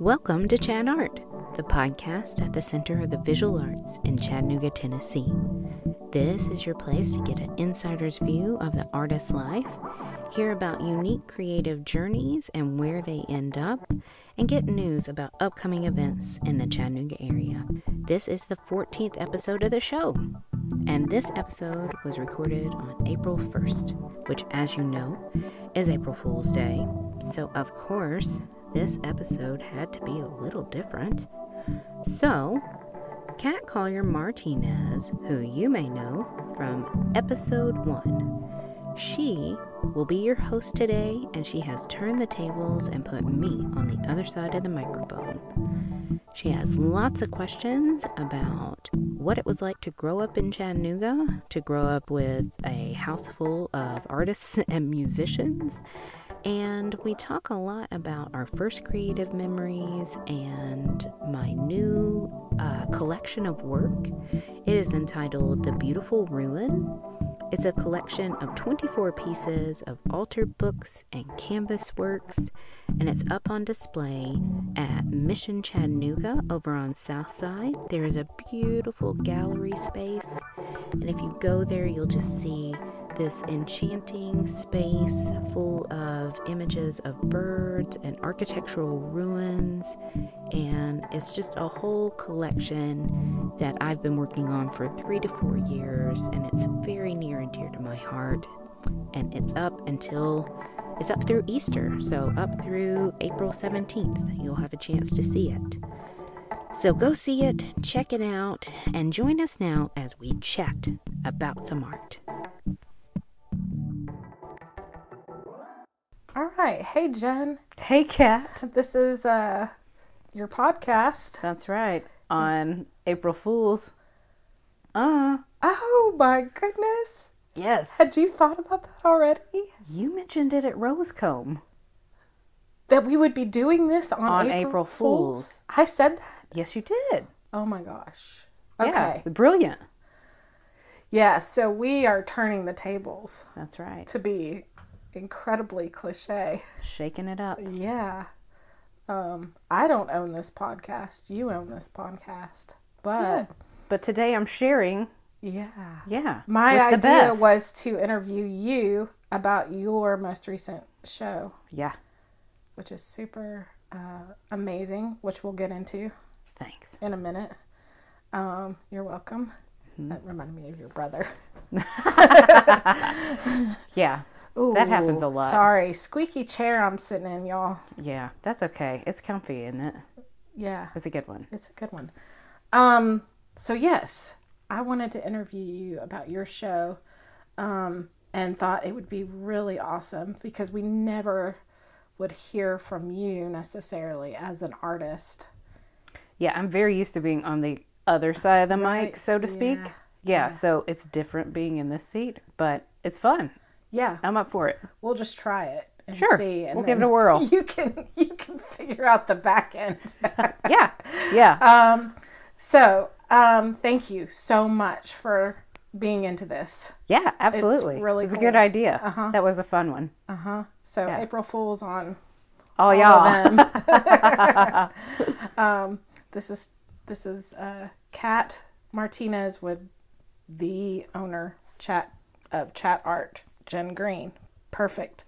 Welcome to Chat Art, the podcast at the Center of the Visual Arts in Chattanooga, Tennessee. This is your place to get an insider's view of the artist's life, hear about unique creative journeys and where they end up, and get news about upcoming events in the Chattanooga area. This is the 14th episode of the show, and this episode was recorded on April 1st, which, as you know, is April Fool's Day. So, of course, this episode had to be a little different. So, Kat Collier Martinez, who you may know from episode 1, she will be your host today, and she has turned the tables and put me on the other side of the microphone. She has lots of questions about what it was like to grow up in Chattanooga, to grow up with a house full of artists and musicians. And we talk a lot about our first creative memories and my new collection of work. It is entitled The Beautiful Ruin. It's a collection of 24 pieces of altered books and canvas works, and it's up on display at Mission Chattanooga over on South Side. There is a beautiful gallery space, and if you go there, you'll just see this enchanting space full of images of birds and architectural ruins, and it's just a whole collection that I've been working on for 3 to 4 years, and it's very near and dear to my heart. And it's up through Easter, so up through April 17th. You'll have a chance to see it. So go see it, check it out, and join us now as we chat about some art. All right. Hey, Jen. Hey, Kat. This is your podcast. That's right. On April Fool's. Oh, my goodness. Yes. Had you thought about that already? You mentioned it at Rosecomb. That we would be doing this on April Fool's. I said that? Yes, you did. Oh, my gosh. Okay. Yeah, brilliant. Yeah, so we are turning the tables. That's right. To be incredibly cliche. Shaking it up. Yeah. I don't own this podcast. You own this podcast. But today I'm sharing. Yeah. My idea was to interview you about your most recent show. Yeah. Which is super amazing, which we'll get into. Thanks. In a minute. You're welcome. Mm-hmm. That reminded me of your brother. Yeah. Ooh, that happens a lot. Sorry. Squeaky chair I'm sitting in, y'all. Yeah, that's okay. It's comfy, isn't it? Yeah. It's a good one. It's a good one. So yes, I wanted to interview you about your show, and thought it would be really awesome because we never would hear from you necessarily as an artist. Yeah, I'm very used to being on the other side of the mic, so to speak. Yeah, so it's different being in this seat, but it's fun. Yeah. I'm up for it. We'll just try it and see. And we'll give it a whirl. You can figure out the back end. Yeah. So, thank you so much for being into this. Yeah, absolutely. It's really cool. A good idea. Uh-huh. That was a fun one. So April Fool's on all y'all. Of them. This is Kat Martinez with the owner of Chat Art, Jen Green. Perfect.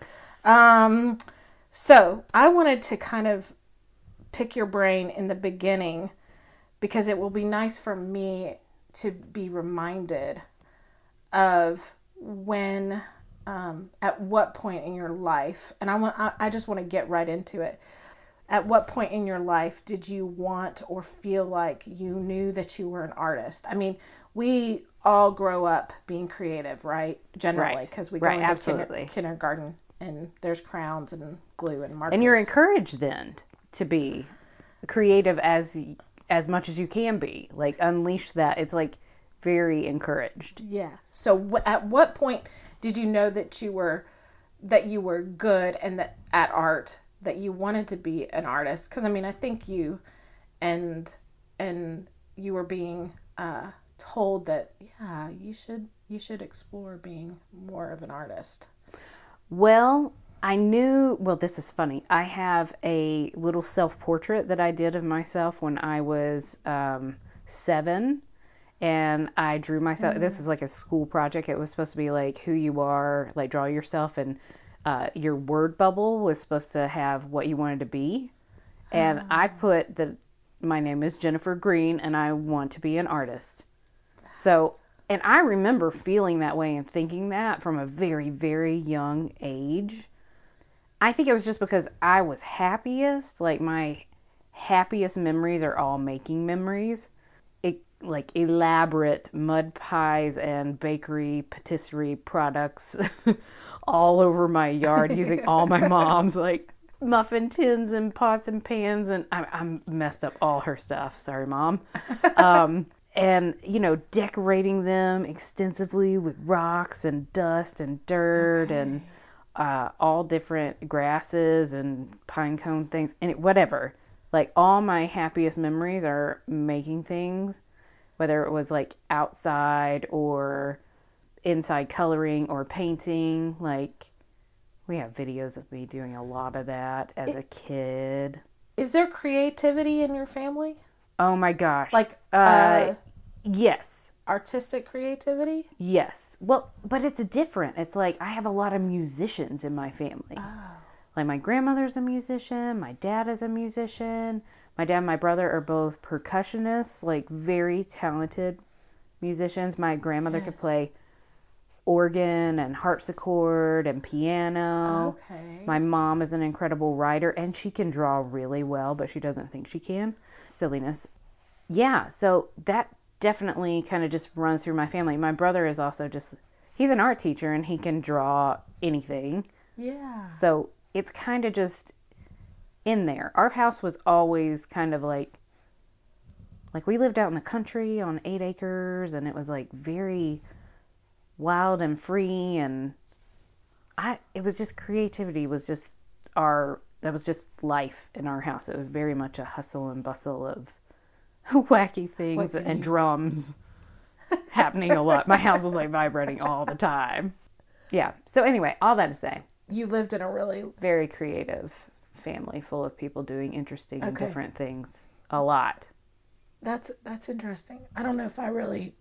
So I wanted to kind of pick your brain in the beginning because it will be nice for me to be reminded of when, at what point in your life, and I just want to get right into it. At what point in your life did you want or feel like you knew that you were an artist? I mean, we all grow up being creative, right? Generally, because we go into kindergarten and there's crowns and glue and markers. And you're encouraged then to be creative as much as you can be. Like, unleash that. It's like very encouraged. Yeah. So at what point did you know that you were good and that at art, that you wanted to be an artist? Because I mean, I think you and you were being told that you should explore being more of an artist. Well, I knew, well, this is funny. I have a little self-portrait that I did of myself when I was 7. And I drew myself. This is like a school project. It was supposed to be like who you are, like draw yourself. And your word bubble was supposed to have what you wanted to be. And I put that my name is Jennifer Green and I want to be an artist. So, and I remember feeling that way and thinking that from a very, very young age. I think it was just because I was happiest. Like my happiest memories are all making memories. Like elaborate mud pies and bakery patisserie products all over my yard using all my mom's like muffin tins and pots and pans, and I messed up all her stuff. Sorry, Mom. And, you know, decorating them extensively with rocks and dust and dirt and all different grasses and pine cone things and whatever. Like all my happiest memories are making things, whether it was like outside or inside coloring or painting. Like we have videos of me doing a lot of that as a kid. Is there creativity in your family? Oh my gosh. Like, yes. Artistic creativity? Yes. Well, but it's different. It's like I have a lot of musicians in my family. Oh. Like my grandmother's a musician, my dad is a musician. My dad and my brother are both percussionists, like very talented musicians. My grandmother could play organ and harpsichord and piano. Okay. My mom is an incredible writer and she can draw really well, but she doesn't think she can. Silliness. Yeah, so that definitely kind of just runs through my family. My brother is also he's an art teacher and he can draw anything. Yeah. So it's kind of just in there. Our house was always kind of like we lived out in the country on 8 acres and it was like very wild and free, and it was just creativity was just that was just life in our house. It was very much a hustle and bustle of wacky things and drums happening a lot. My house was like vibrating all the time. Yeah. So anyway, all that to say, you lived in a really very creative family full of people doing interesting and different things a lot. That's interesting. I don't know if I really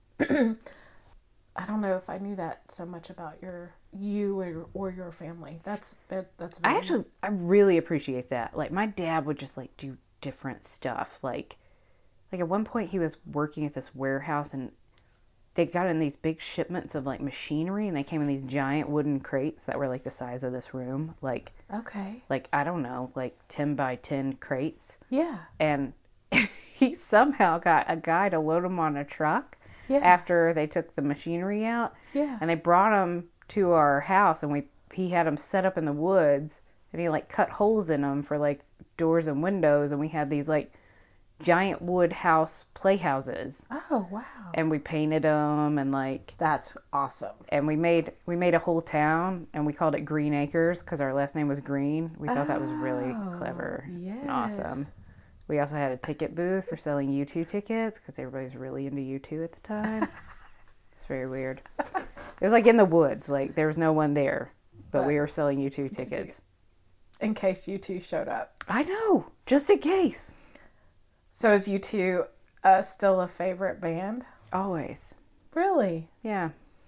I don't know if I knew that so much about you or your family. That's I really appreciate that. Like my dad would just like do different stuff. Like at one point he was working at this warehouse and they got in these big shipments of like machinery and they came in these giant wooden crates that were like the size of this room. Like I don't know, like 10 by 10 crates. Yeah. And he somehow got a guy to load them on a truck. Yeah. After they took the machinery out. Yeah. And they brought them to our house and he had them set up in the woods and he like cut holes in them for like doors and windows, and we had these like giant wood house playhouses. Oh, wow. And we painted them and like that's awesome. And we made a whole town and we called it Green Acres because our last name was Green. We thought that was really clever and awesome. We also had a ticket booth for selling U2 tickets because everybody was really into U2 at the time. It's very weird. It was like in the woods. Like there was no one there, but we were selling U2 tickets. In case U2 showed up. I know. Just in case. So is U2 still a favorite band? Always. Really? Yeah.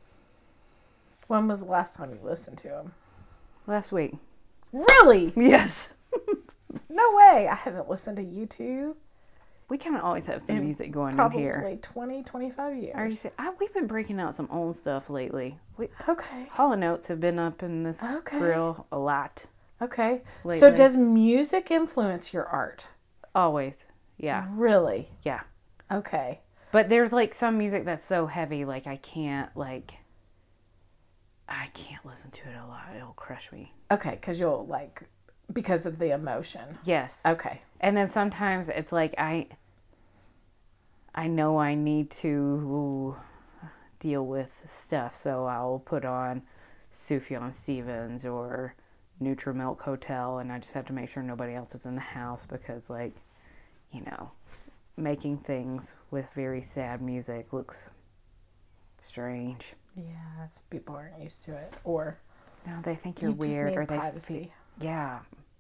When was the last time you listened to them? Last week. Really? Yes. No way. I haven't listened to U2. We kind of always have some music going on here. Probably 20, 25 years. We've been breaking out some old stuff lately. Okay. Hall & Oates have been up in this grill a lot. Okay. Lately. So does music influence your art? Always. Yeah. Really? Yeah. Okay. But there's like some music that's so heavy, like I can't listen to it a lot. It'll crush me. Okay, because of the emotion. Yes. Okay. And then sometimes it's like I know I need to deal with stuff, so I'll put on Sufjan Stevens or Nutrimilk Hotel, and I just have to make sure nobody else is in the house because, like, you know, making things with very sad music looks strange. Yeah, if people aren't used to it. Or No, they think you're You just weird, need or privacy. yeah.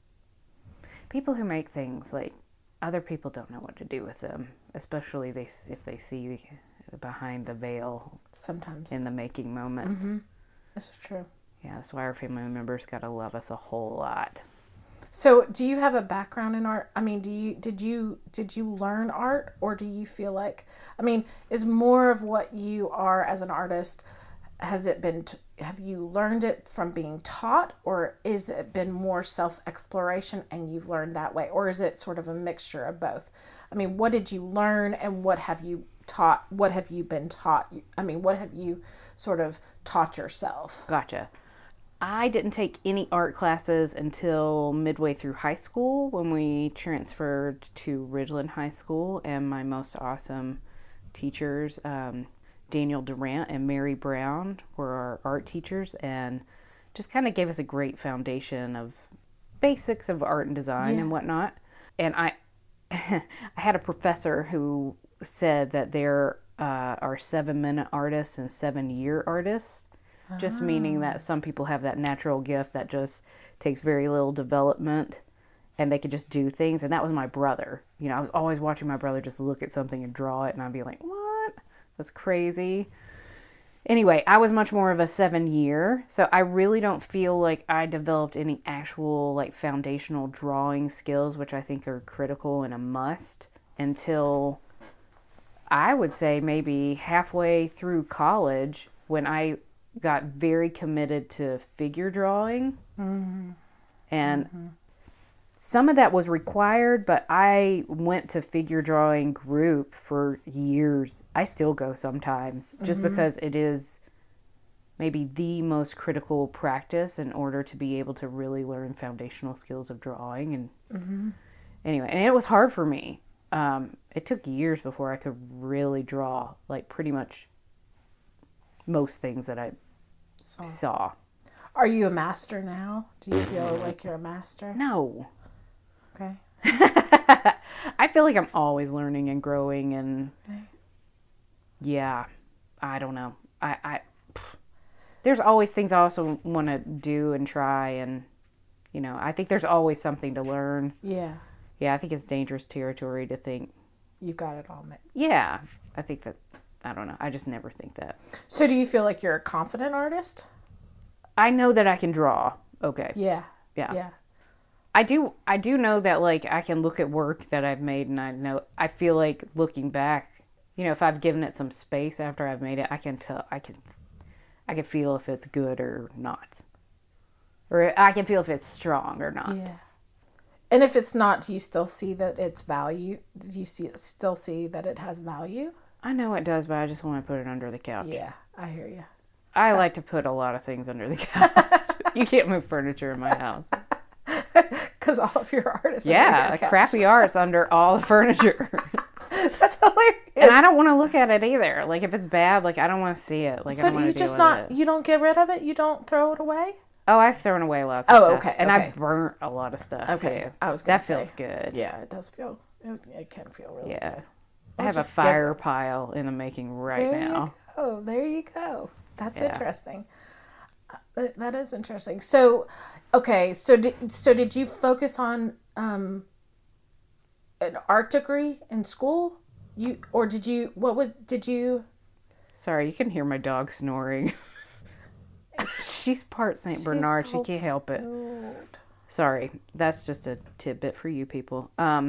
People who make things, like, other people don't know what to do with them, especially if they see behind the veil Sometimes. in the making moments. Mm-hmm. This is true. Yeah, that's why our family members gotta love us a whole lot. So, do you have a background in art? I mean, did you learn art, or do you feel like, I mean, is more of what you are as an artist, has it been have you learned it from being taught, or is it been more self-exploration and you've learned that way, or is it sort of a mixture of both? I mean, what did you learn and what have you taught? What have you been taught? I mean, what have you sort of taught yourself? Gotcha. I didn't take any art classes until midway through high school when we transferred to Ridgeland High School, and my most awesome teachers, Daniel Durant and Mary Brown, were our art teachers, and just kind of gave us a great foundation of basics of art and design and whatnot. And I had a professor who said that there are 7-minute artists and 7-year artists. Just meaning that some people have that natural gift that just takes very little development and they could just do things. And that was my brother. You know, I was always watching my brother just look at something and draw it, and I'd be like, what? That's crazy. Anyway, I was much more of a 7-year, so I really don't feel like I developed any actual, like, foundational drawing skills, which I think are critical and a must, until I would say maybe halfway through college, when I got very committed to figure drawing. And some of that was required, but I went to figure drawing group for years. I still go sometimes, just because it is maybe the most critical practice in order to be able to really learn foundational skills of drawing. And anyway, and it was hard for me. It took years before I could really draw, like, pretty much most things that I saw. Are you a master now? Do you feel like you're a master? No. Okay. I feel like I'm always learning and growing, and yeah, I don't know. There's always things I also want to do and try, and, you know, I think there's always something to learn. Yeah. Yeah, I think it's dangerous territory to think. You got it all, mate. Yeah, I think that, I don't know. I just never think that. So do you feel like you're a confident artist? I know that I can draw. Okay. Yeah. Yeah. Yeah. I do know that, like, I can look at work that I've made, and I feel like looking back, you know, if I've given it some space after I've made it, I can feel if it's good or not. Or I can feel if it's strong or not. Yeah. And if it's not, do you still see that it's value? Do you still see that it has value? I know it does, but I just want to put it under the couch. Yeah, I hear you. I like to put a lot of things under the couch. You can't move furniture in my house. Because all of your art is under your couch. Crappy art's under all the furniture. That's hilarious. And I don't want to look at it either. Like, if it's bad, like, I don't want to see it. Like, so I don't want to deal with it. You don't get rid of it? You don't throw it away? Oh, I've thrown away lots of stuff. Oh, okay. And I've burnt a lot of stuff, okay. too. I was going to say. That feels good. Yeah, it does feel, it can feel really good. I have a fire pile in the making right now. Oh, there you go. That's interesting. That is interesting. So, okay. So did you focus on an art degree in school? Did you? Sorry, you can hear my dog snoring. She's part St. Bernard. She can't help it. Sorry, that's just a tidbit for you people.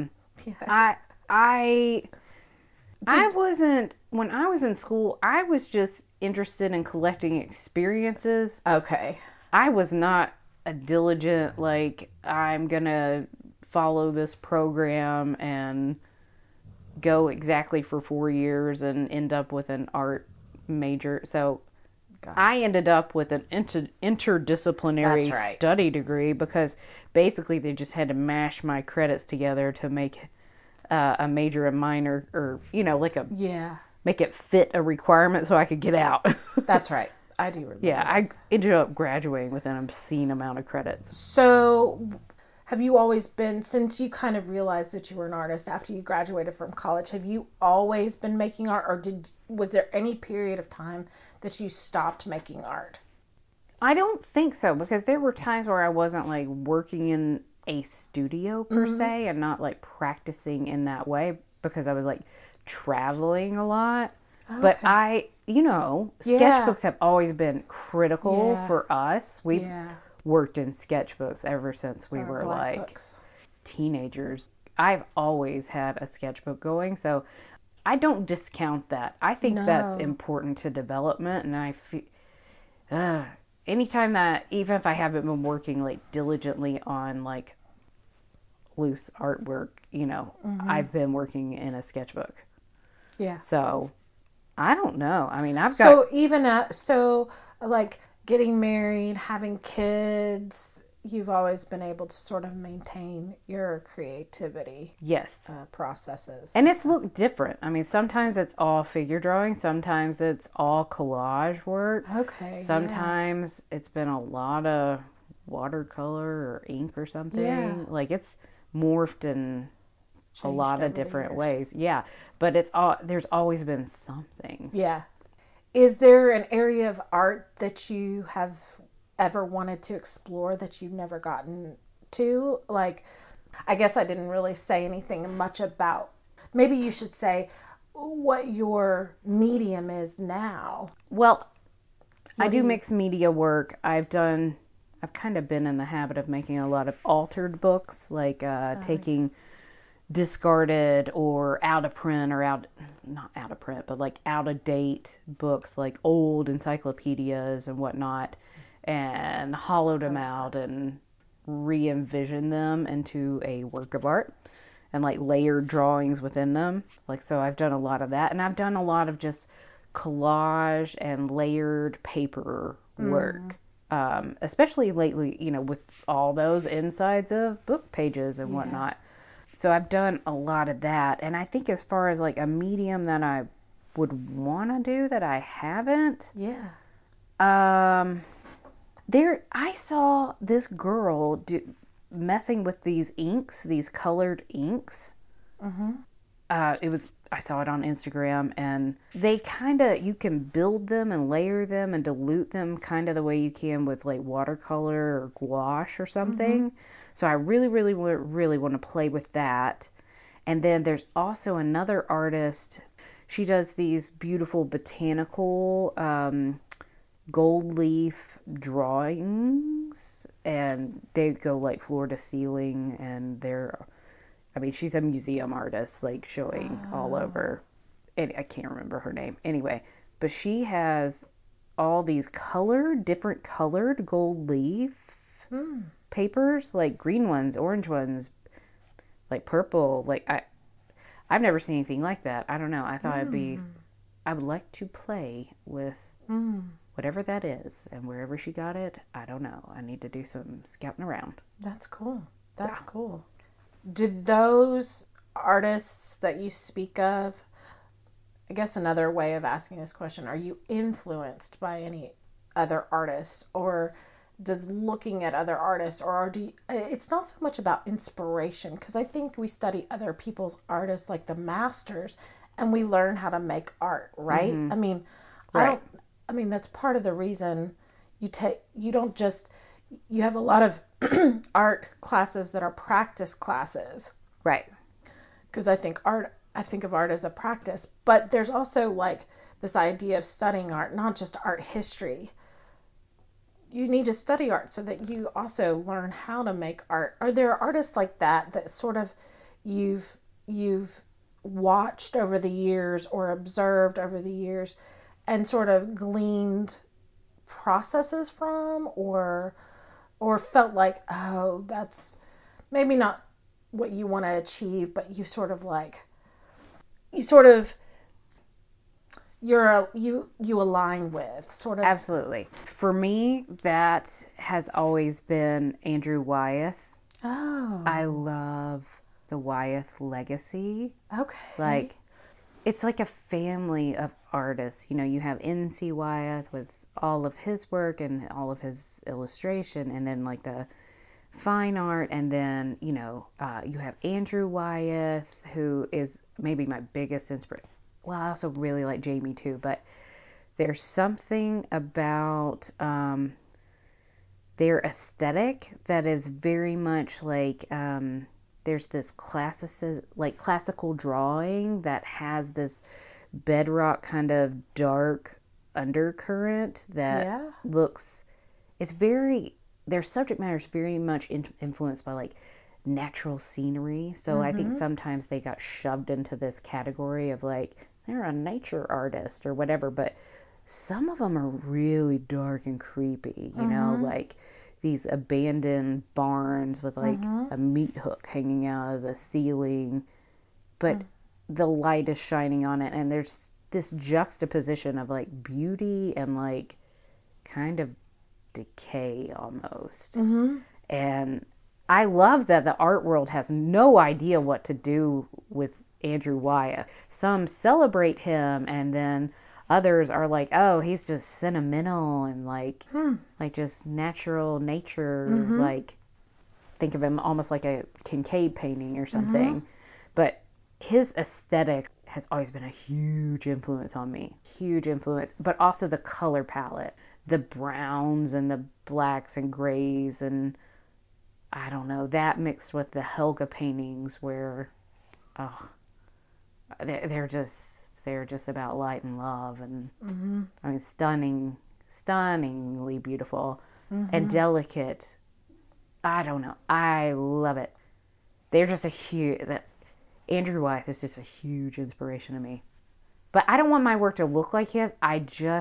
I wasn't, when I was in school, I was just interested in collecting experiences. Okay. I was not a diligent, like, I'm going to follow this program and go exactly for 4 years and end up with an art major. So I ended up with an interdisciplinary study degree because basically they just had to mash my credits together to make a major and minor, or, you know, like make it fit a requirement so I could get out. That's right. I do remember. Yeah, I ended up graduating with an obscene amount of credits. So have you always been, since you kind of realized that you were an artist after you graduated from college, have you always been making art, or was there any period of time that you stopped making art? I don't think so, because there were times where I wasn't like working in a studio per se and not like practicing in that way because I was like traveling a lot. But Okay. Yeah. Sketchbooks have always been critical Yeah. for us. We've Yeah. worked in sketchbooks ever since we Our were black like books. teenagers. I've always had a sketchbook going, so I don't discount that. I think that's No. important to development, and I feel uh, anytime that, even if I haven't been working like diligently on like loose artwork, I've been working in a sketchbook. Yeah. So I don't know. I mean, I've got So even like getting married, having kids, you've always been able to sort of maintain your creativity yes. processes. And it's looked different. I mean, sometimes it's all figure drawing, sometimes it's all collage work. Okay. Sometimes it's been a lot of watercolor or ink or something. Yeah. Like it's morphed in a Changed lot over of the different years. ways. Yeah, but there's always been something. Yeah. Is there an area of art that you have ever wanted to explore that you've never gotten to? Like, I guess I didn't really say anything much about. Maybe you should say what your medium is now. Well, I do do you- mixed media work. I've kind of been in the habit of making a lot of altered books, like taking discarded or out of print or not out of print, but like out of date books, like old encyclopedias and whatnot, and hollowed them out and re-envision them into a work of art and like layered drawings within them. Like, so I've done a lot of that, and I've done a lot of just collage and layered paper work. Especially lately, with all those insides of book pages and whatnot. So I've done a lot of that. And I think as far as like a medium that I would want to do that I haven't, Yeah. I saw this girl messing with these inks, these colored inks. I saw it on Instagram, and they kind of, you can build them and layer them and dilute them kind of the way you can with like watercolor or gouache or something. So I really, really, really want to play with that. And then there's also another artist. She does these beautiful botanical gold leaf drawings, and they go like floor to ceiling, and she's a museum artist, like showing all over. And I can't remember her name. Anyway, but she has all these different colored gold leaf papers, like green ones, orange ones, like purple. I've never seen anything like that. I don't know. I thought I would like to play with whatever that is, and wherever she got it, I don't know. I need to do some scouting around. That's cool. That's cool. Did those artists that you speak of, I guess another way of asking this question, are you influenced by any other artists, or does looking at other artists, or it's not so much about inspiration, because I think we study other people's artists, like the masters, and we learn how to make art, right? I mean, Right. that's part of the reason you have a lot of art classes that are practice classes, Right. because I think of art as a practice, but there's also like this idea of studying art, not just art history. You need to study art so that you also learn how to make art. Are there artists like that sort of you've watched over the years or observed over the years and sort of gleaned processes from, or felt like, oh, that's maybe not what you want to achieve, but you sort of you align with, sort of. Absolutely. For me, that has always been Andrew Wyeth. Oh, I love the Wyeth legacy. okay. Like, it's like a family of artists. You have N.C. Wyeth with all of his work and all of his illustration, and then like the fine art, and then you have Andrew Wyeth, who is maybe my biggest inspiration. Well, I also really like Jamie too, but there's something about their aesthetic that is very much like there's this classical drawing that has this bedrock kind of dark undercurrent that looks, it's very, their subject matter is very much influenced by like natural scenery. So I think sometimes they got shoved into this category of like they're a nature artist or whatever, but some of them are really dark and creepy, you know, like these abandoned barns with like a meat hook hanging out of the ceiling, but the light is shining on it, and there's this juxtaposition of like beauty and like kind of decay almost. And I love that the art world has no idea what to do with Andrew Wyeth. Some celebrate him, and then others are like, oh, he's just sentimental and like just natural nature. Like, think of him almost like a Kincaid painting or something. But his aesthetic has always been a huge influence on me. Huge influence. But also the color palette. The browns and the blacks and grays, and I don't know, that mixed with the Helga paintings where, oh, they're just about light and love, and I mean, stunningly beautiful and delicate. I don't know, I love it. They're just Andrew Wyeth is just a huge inspiration to me. But I don't want my work to look like his. I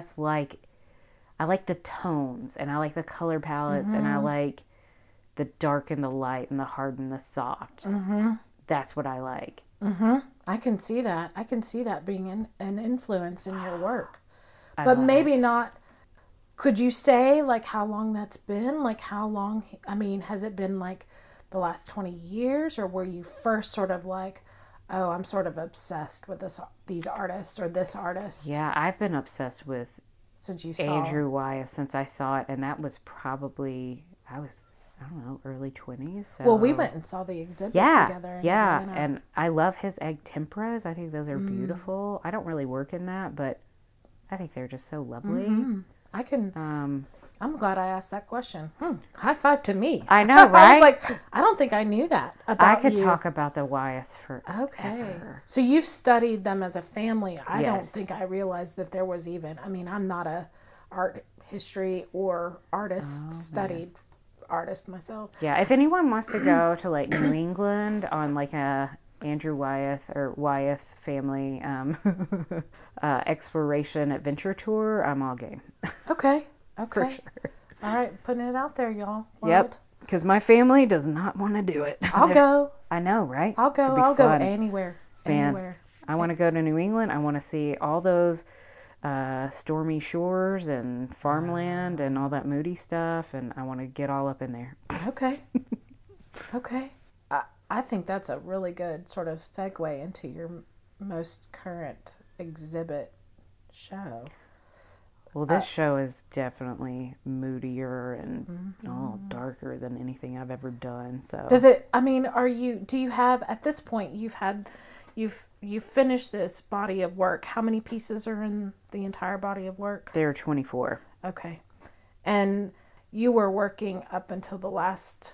like the tones, and I like the color palettes, and I like the dark and the light and the hard and the soft. That's what I like. I can see that. I can see that being an influence in your work. But maybe not. Could you say like how long that's been? Like how long, I mean, has it been like the last 20 years, or were you first sort of like, oh, I'm sort of obsessed with these artists or this artist? Yeah, I've been obsessed with since you saw Andrew Wyeth since I saw it, and that was probably, I don't know, early 20s. So. Well, we went and saw the exhibit together. Yeah, and I love his egg temperas. I think those are beautiful. I don't really work in that, but I think they're just so lovely. I can. I'm glad I asked that question. High five to me. I know, right? I was like, I don't think I knew that about I could you. talk about the Wyeths for Okay. So you've studied them as a family. I don't think I realized that there was even. I mean, I'm not a art history or artist studied artist myself. Yeah, if anyone wants to go to like New England on like a Andrew Wyeth or Wyeth family exploration adventure tour, I'm all game. Okay. For sure. All right, putting it out there, y'all. Yep. Because my family does not want to do it. I'll go. I know, right? I'll go. I'll go anywhere. Man, anywhere. I want to go to New England. I want to see all those stormy shores and farmland and all that moody stuff, and I want to get all up in there. Okay. Okay. I think that's a really good sort of segue into your most current exhibit show. Well, this show is definitely moodier and darker than anything I've ever done. So does it? I mean, do you have at this point? You've finished this body of work. How many pieces are in the entire body of work? There are 24. Okay, and you were working up until the last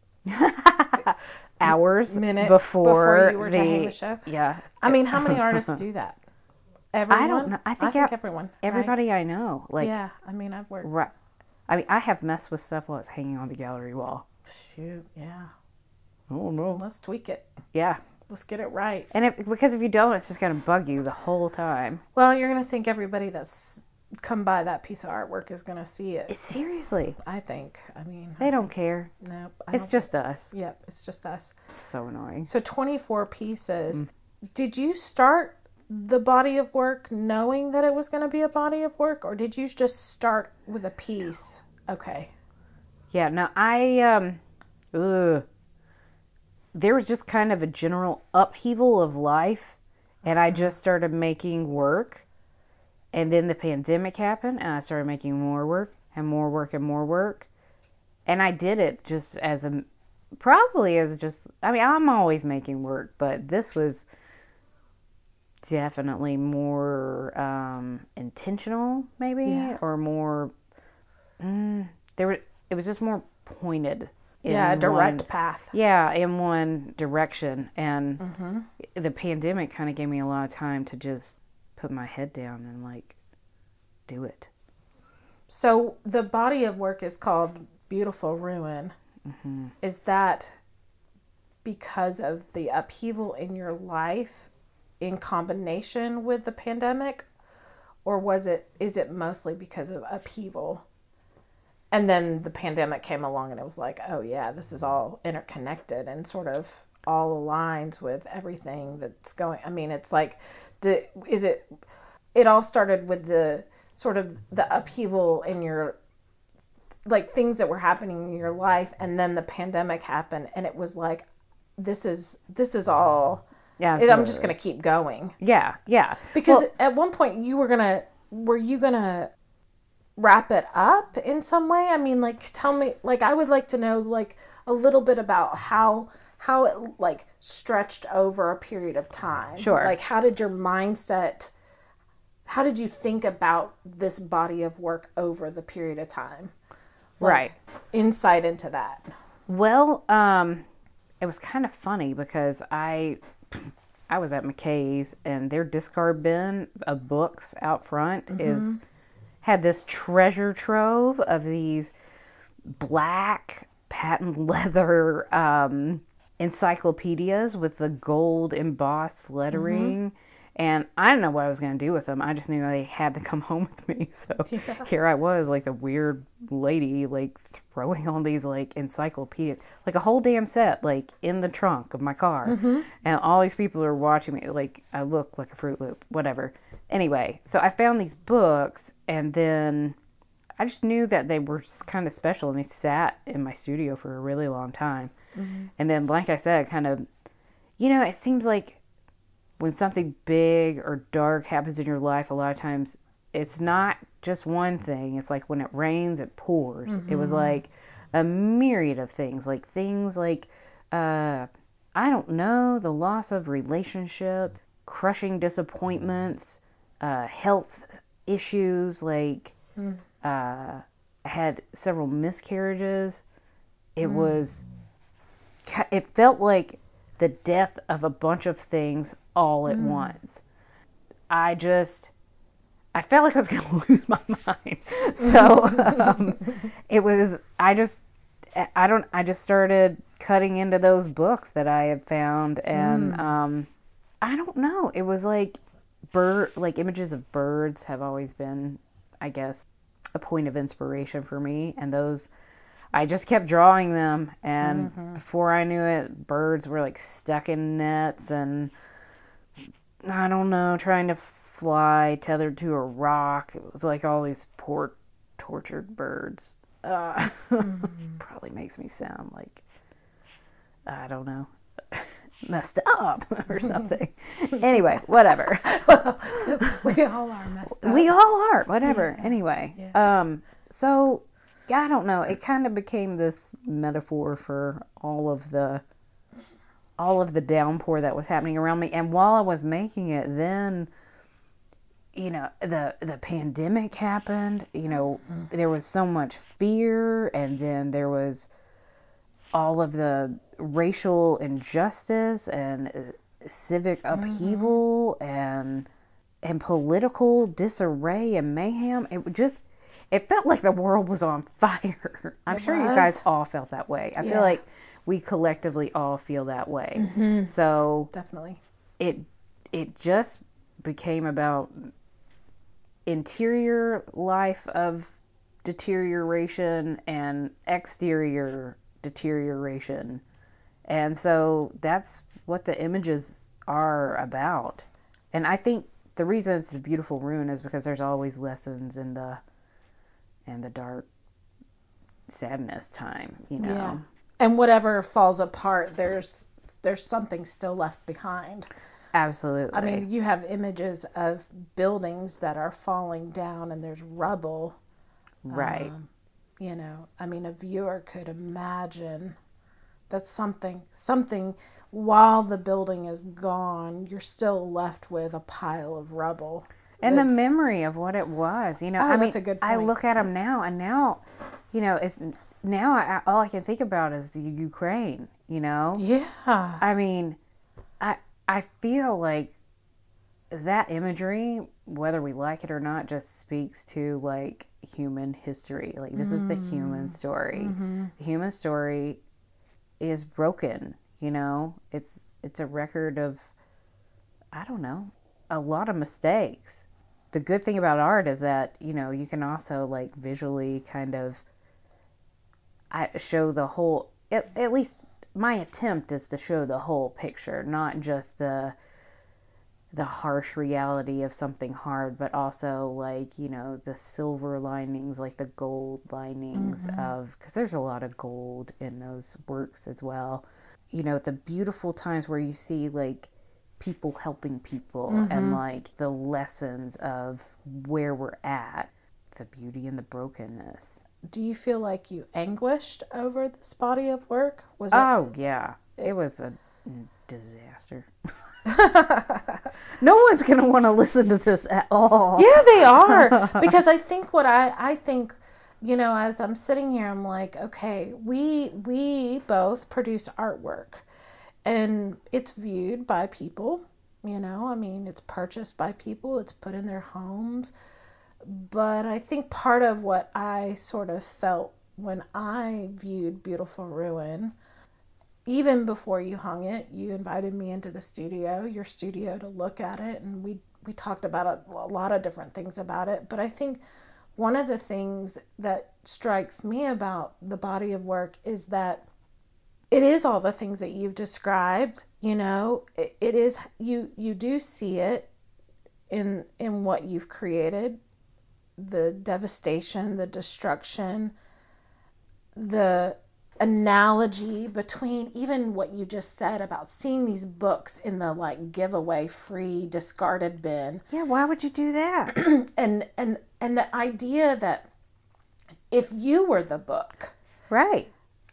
hours minute before you were to hang the show. Yeah. I mean, how many artists do that? Everyone? I don't know. I think everyone. Everybody right? I know. Like, yeah, I mean, I've worked. Right. I mean, I have messed with stuff while it's hanging on the gallery wall. Shoot, yeah. Oh, no. Let's tweak it. Yeah. Let's get it right. And because if you don't, it's just going to bug you the whole time. Well, you're going to think everybody that's come by that piece of artwork is going to see it. Seriously. I think. I mean. They don't care. Nope. It's just us. Yep, it's just us. So annoying. So 24 pieces. Did you start the body of work knowing that it was going to be a body of work, or did you just start with a piece? Okay. Yeah, no, there was just kind of a general upheaval of life, and I just started making work, and then the pandemic happened, and I started making more work, and more work, and more work, and I did it just I mean, I'm always making work, but this was definitely more intentional, maybe, or more. it was just more pointed. A direct path. Yeah, in one direction. And the pandemic kind of gave me a lot of time to just put my head down and like do it. So the body of work is called Beautiful Ruin. Is that because of the upheaval in your life in combination with the pandemic, or is it mostly because of upheaval? And then the pandemic came along and it was like, oh yeah, this is all interconnected and sort of all aligns with everything that's going. I mean, it's like, it all started with the sort of the upheaval in your, like things that were happening in your life. And then the pandemic happened and it was like, this is all, Yeah, I'm just going to keep going. Yeah. Because at one point were you going to wrap it up in some way? I mean, like, tell me, like, I would like to know, like, a little bit about how it, like, stretched over a period of time. Sure. Like, how did you think about this body of work over the period of time? Like, right. Insight into that. Well, it was kind of funny because I was at McKay's and their discard bin of books out front had this treasure trove of these black patent leather encyclopedias with the gold embossed lettering. And I didn't know what I was going to do with them. I just knew they had to come home with me. So here I was, like a weird lady, like throwing all these like encyclopedias, like a whole damn set, like in the trunk of my car. And all these people are watching me. Like I look like a Fruit Loop, whatever. Anyway, so I found these books and then I just knew that they were kind of special and they sat in my studio for a really long time. And then, like I said, kind of, it seems like when something big or dark happens in your life, a lot of times it's not just one thing. It's like when it rains, it pours. It was like a myriad of things like, I don't know, the loss of relationship, crushing disappointments, health issues, like I had several miscarriages. It felt like the death of a bunch of things all at once. I felt like I was going to lose my mind. So I just started cutting into those books that I had found. And I don't know. It was like images of birds have always been, I guess, a point of inspiration for me. And those, I just kept drawing them. And before I knew it, birds were like stuck in nets and I don't know, trying to fly tethered to a rock. It was like all these poor tortured birds. Probably makes me sound like, I don't know, messed up or something. Anyway, whatever. We all are messed up. We all are, whatever. Yeah. Anyway, Yeah. So I don't know. It kind of became this metaphor for all of the downpour that was happening around me. And while I was making it, then, the pandemic happened. There was so much fear, and then there was all of the racial injustice and civic upheaval and political disarray and mayhem. It felt like the world was on fire. I'm sure you guys all felt that way. I feel like we collectively all feel that way. So definitely, it just became about interior life of deterioration and exterior deterioration. And so that's what the images are about. And I think the reason it's a beautiful ruin is because there's always lessons in the dark sadness time, Yeah. And whatever falls apart, there's something still left behind. Absolutely. I mean, you have images of buildings that are falling down and there's rubble. Right. I mean, a viewer could imagine that something while the building is gone, you're still left with a pile of rubble. And the memory of what it was, I mean, that's a good point. I look at them now, and now, now all I can think about is the Ukraine, you know? Yeah. I mean, I feel like that imagery, whether we like it or not, just speaks to like human history. Like this is the human story. The human story is broken, you know? It's a record of, I don't know, a lot of mistakes. The good thing about art is that, you know, you can also like visually kind of show the whole, at least my attempt is to show the whole picture, not just the harsh reality of something hard, but also like, you know, the silver linings, like the gold linings of, because there's a lot of gold in those works as well. You know, the beautiful times where you see like people helping people and like the lessons of where we're at, the beauty and the brokenness. Do you feel like you anguished over this body of work? Was it? Oh, yeah. It was a disaster. No one's going to want to listen to this at all. Yeah, they are. Because I think I think, you know, as I'm sitting here, I'm like, okay, we both produce artwork and it's viewed by people, you know, I mean, it's purchased by people, it's put in their homes. But I think part of what I sort of felt when I viewed Beautiful Ruin, even before you hung it, you invited me into the studio, your studio, to look at it, and we talked about a lot of different things about it. But I think one of the things that strikes me about the body of work is that it is all the things that you've described. You know, it is, you do see it in what you've created, the devastation, the destruction, the analogy between even what you just said about seeing these books in the like giveaway free discarded bin. Yeah, why would you do that? and the idea that if you were the book, Right.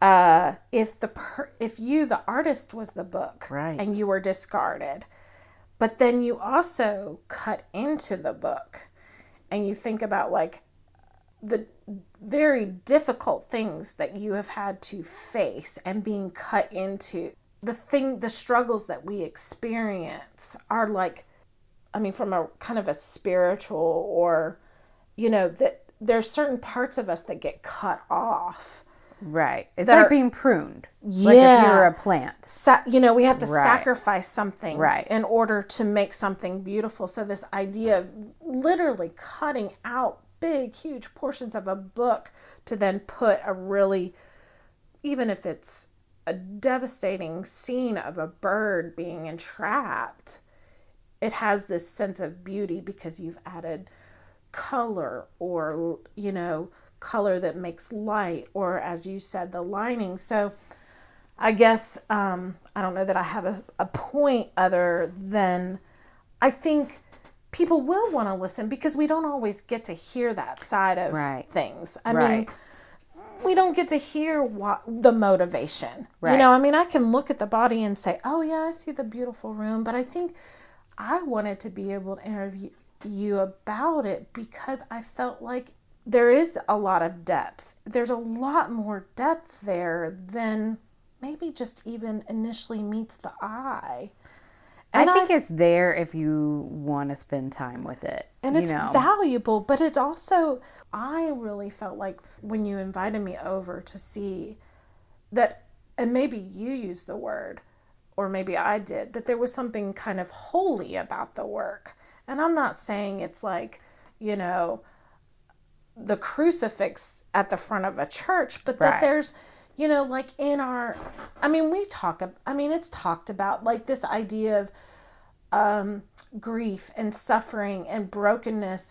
if you the artist was the book, right, and you were discarded, but then you also cut into the book and you think about like the very difficult things that you have had to face and being cut into, the struggles that we experience are like, I mean, from a kind of a spiritual, or, you know, that there's certain parts of us that get cut off. Right. It's like being pruned. Yeah. Like if you're a plant. You know, we have to sacrifice something in order to make something beautiful. So this idea of literally cutting out big, huge portions of a book to then put a really, even if it's a devastating scene of a bird being entrapped, it has this sense of beauty because you've added color, or, you know, color that makes light, or as you said, the lining. So I guess I don't know that I have a point other than I think people will want to listen because we don't always get to hear that side of things. I mean, we don't get to hear what the motivation. You know, I mean, I can look at the body and say, oh yeah, I see the beautiful room, but I think I wanted to be able to interview you about it because I felt like there is a lot of depth. There's a lot more depth there than maybe just even initially meets the eye. And I think it's there if you want to spend time with it. And it's valuable, but it also, I really felt like when you invited me over to see that, and maybe you used the word, or maybe I did, that there was something kind of holy about the work. And I'm not saying it's like, you know, the crucifix at the front of a church, but that there's, you know, like in our, I mean, it's talked about like this idea of grief and suffering and brokenness,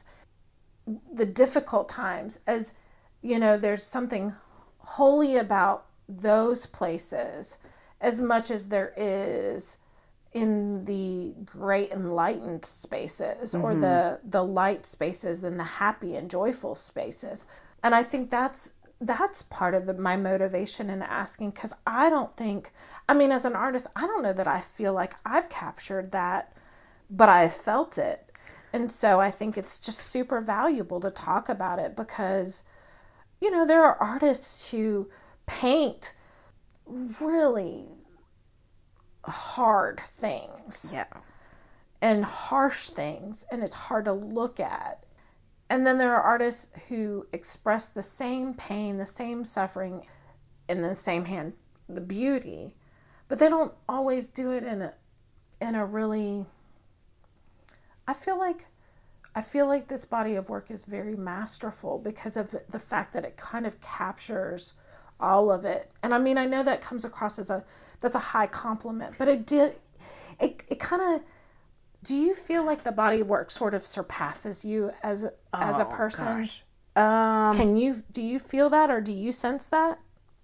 the difficult times, as, you know, there's something holy about those places as much as there is in the great enlightened spaces, or the light spaces and the happy and joyful spaces. And I think that's part of my motivation in asking, because I don't think, I mean, as an artist, I don't know that I feel like I've captured that, but I felt it. And so I think it's just super valuable to talk about it because, there are artists who paint really hard things. Yeah. And harsh things, and it's hard to look at. And then there are artists who express the same pain, the same suffering, in the same hand, the beauty, but they don't always do it in a really. I feel like this body of work is very masterful because of the fact that it kind of captures all of it. And I mean, I know that comes across as that's a high compliment, but it kind of. Do you feel like the body of work sort of surpasses you as a person? Gosh. Do you feel that, or do you sense that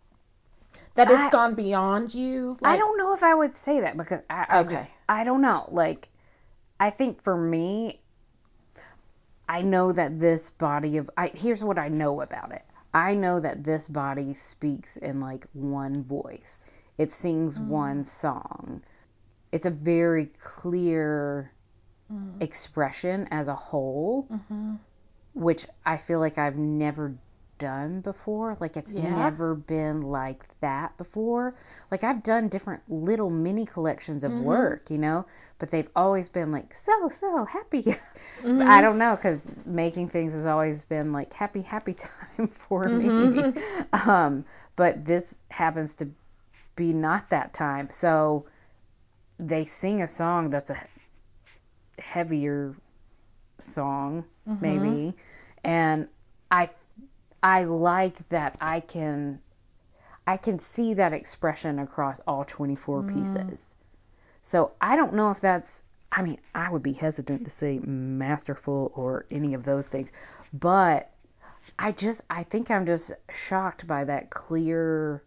it's gone beyond you? I don't know if I would say that because I don't know. Like, I think for me, I know that this body of here's what I know about it. I know that this body speaks in like one voice. It sings one song. It's a very clear expression as a whole, which I feel like I've never done before. Like, it's never been like that before. Like, I've done different little mini collections of work, but they've always been like, so happy. I don't know, because making things has always been like happy time for me. But this happens to be not that time. So they sing a song that's a heavier song, maybe, and I like that I can see that expression across all 24 pieces. So I don't know if that's, I mean, I would be hesitant to say masterful or any of those things, but I think I'm just shocked by that clear.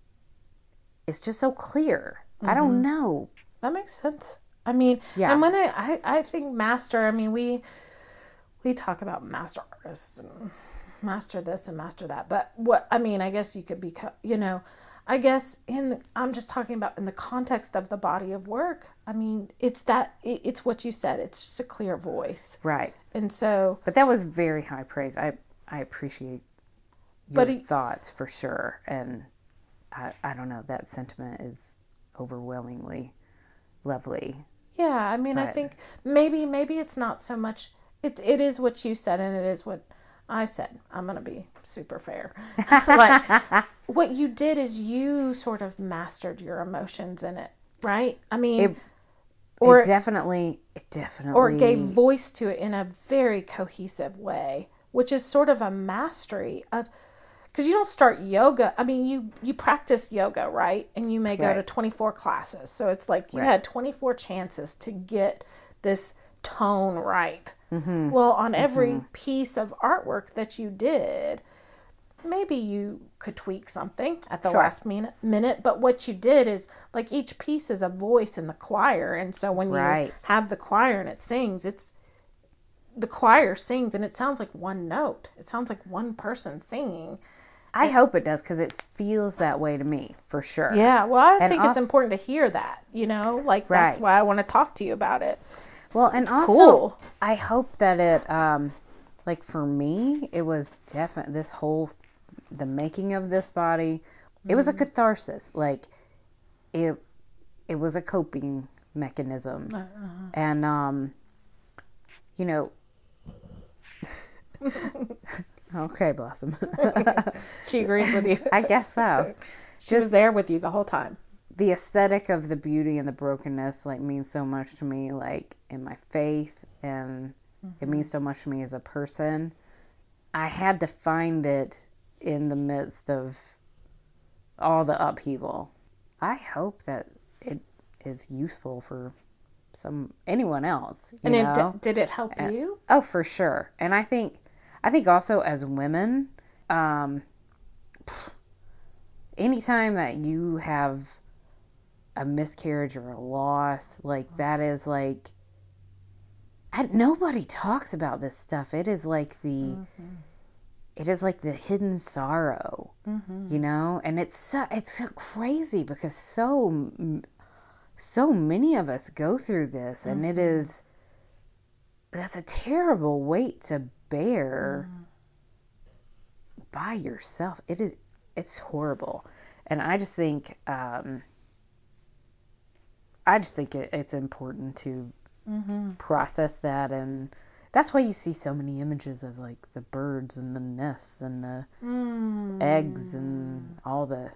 It's just so clear. I don't know. That makes sense. I mean, and when I think master, I mean, we talk about master artists and master this and master that, but I guess you could be, I guess I'm just talking about in the context of the body of work. I mean, it's what you said. It's just a clear voice. Right. And so. But that was very high praise. I appreciate your thoughts for sure. And I don't know, that sentiment is overwhelmingly lovely. Yeah, I mean, I think maybe it's not so much. It is what you said, and it is what I said. I'm gonna be super fair. Like, what you did is you sort of mastered your emotions in it, right? I mean, it definitely, or gave voice to it in a very cohesive way, which is sort of a mastery of. Because you don't start yoga. I mean, you practice yoga, right? And you may go to 24 classes. So it's like you had 24 chances to get this tone right. Well, on every piece of artwork that you did, maybe you could tweak something at the last minute. But what you did is, like, each piece is a voice in the choir. And so when you have the choir and it sings, the choir sings and it sounds like one note. It sounds like one person singing. I hope it does, because it feels that way to me, for sure. Yeah, well, I think it's important to hear that, like, that's why I want to talk to you about it. Well, and also, cool. I hope that it, like, for me, it was definitely the making of this body, it was a catharsis. Like, it was a coping mechanism. And, okay, Blossom. She agrees with you. I guess so. She was there with you the whole time. The aesthetic of the beauty and the brokenness, like, means so much to me, like, in my faith, and it means so much to me as a person. I had to find it in the midst of all the upheaval. I hope that it is useful for anyone else. Did it help you? Oh, for sure. And I think also as women, anytime that you have a miscarriage or a loss, like, that is like, nobody talks about this stuff. It is like it is like the hidden sorrow, and it's so crazy because so many of us go through this, and that's a terrible weight to bear. by yourself. It's horrible. And I just think it's important to process that, and that's why you see so many images of like the birds and the nests and the eggs and all the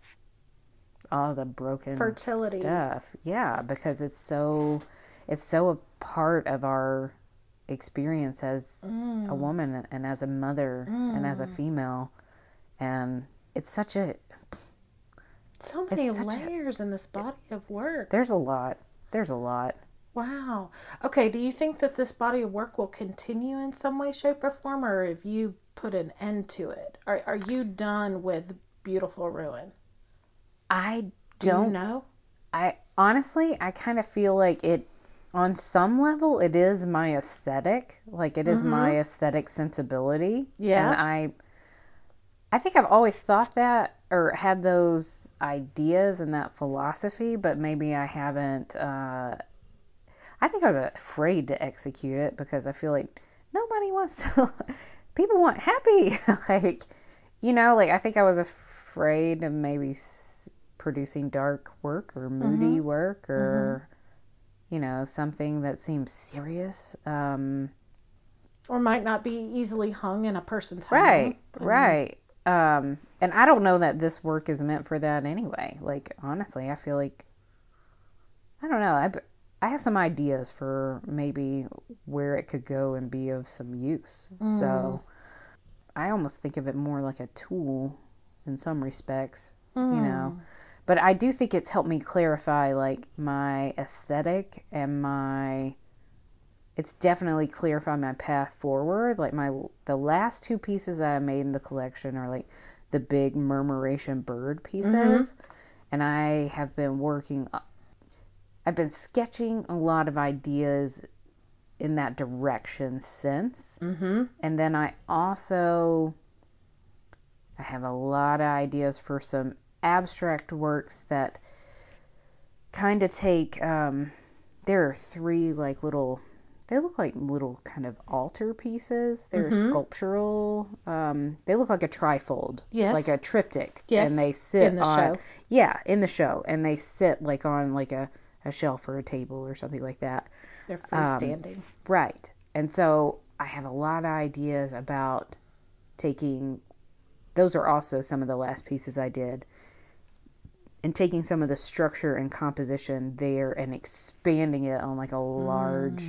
broken fertility stuff. Yeah, because it's so a part of our experience as a woman and as a mother and as a female, and it's such a so many layers in this body of work. There's a lot. Wow. Okay, do you think that this body of work will continue in some way, shape, or form, or have you put an end to it? Are you done with Beautiful Ruin? I don't know. I honestly, I kind of feel like it, on some level, it is my aesthetic. Like, it is my aesthetic sensibility. Yeah. And I think I've always thought that, or had those ideas and that philosophy, but maybe I haven't. I think I was afraid to execute it because I feel like nobody wants to. People want happy. Like, like, I think I was afraid of maybe producing dark work or moody work or, something that seems serious. Or might not be easily hung in a person's home. Right. And I don't know that this work is meant for that anyway. Like, honestly, I feel like, I don't know. I have some ideas for maybe where it could go and be of some use. So I almost think of it more like a tool in some respects, But I do think it's helped me clarify, like, my aesthetic and it's definitely clarified my path forward. Like, the last two pieces that I made in the collection are, like, the big murmuration bird pieces. And I have been I've been sketching a lot of ideas in that direction since. And then I have a lot of ideas for some abstract works that kind of take, there are three, like, they look like little kind of altar pieces. They're sculptural. They look like a trifold. Yes. Like a triptych. Yes. And they sit in the show. Yeah, in the show. And they sit, like, on, like, a shelf or a table or something like that. They're freestanding. Right. And so I have a lot of ideas about those are also some of the last pieces I did, and taking some of the structure and composition there and expanding it on, like, a large,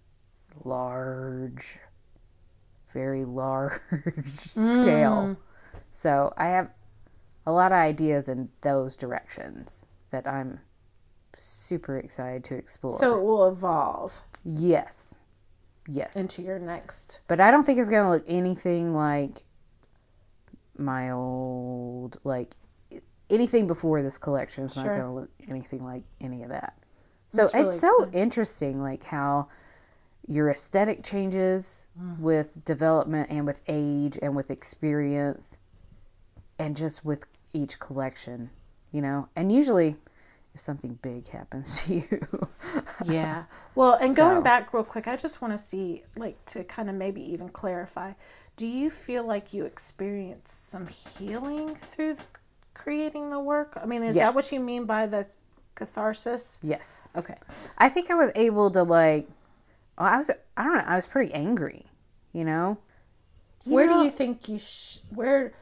very large scale. So I have a lot of ideas in those directions that I'm super excited to explore. So it will evolve. Yes. Into your next. But I don't think it's going to look anything like my old, like, anything before this collection is not going to look anything like any of that. So it's so interesting, like, how your aesthetic changes with development and with age and with experience and just with each collection, and usually if something big happens to you. Yeah. Well, and going back real quick, I just want to see, like, to kind of maybe even clarify, do you feel like you experienced some healing through creating the work? I mean, is that what you mean by the catharsis? Yes. Okay. I think I was able to, like, I was pretty angry, Where do you think where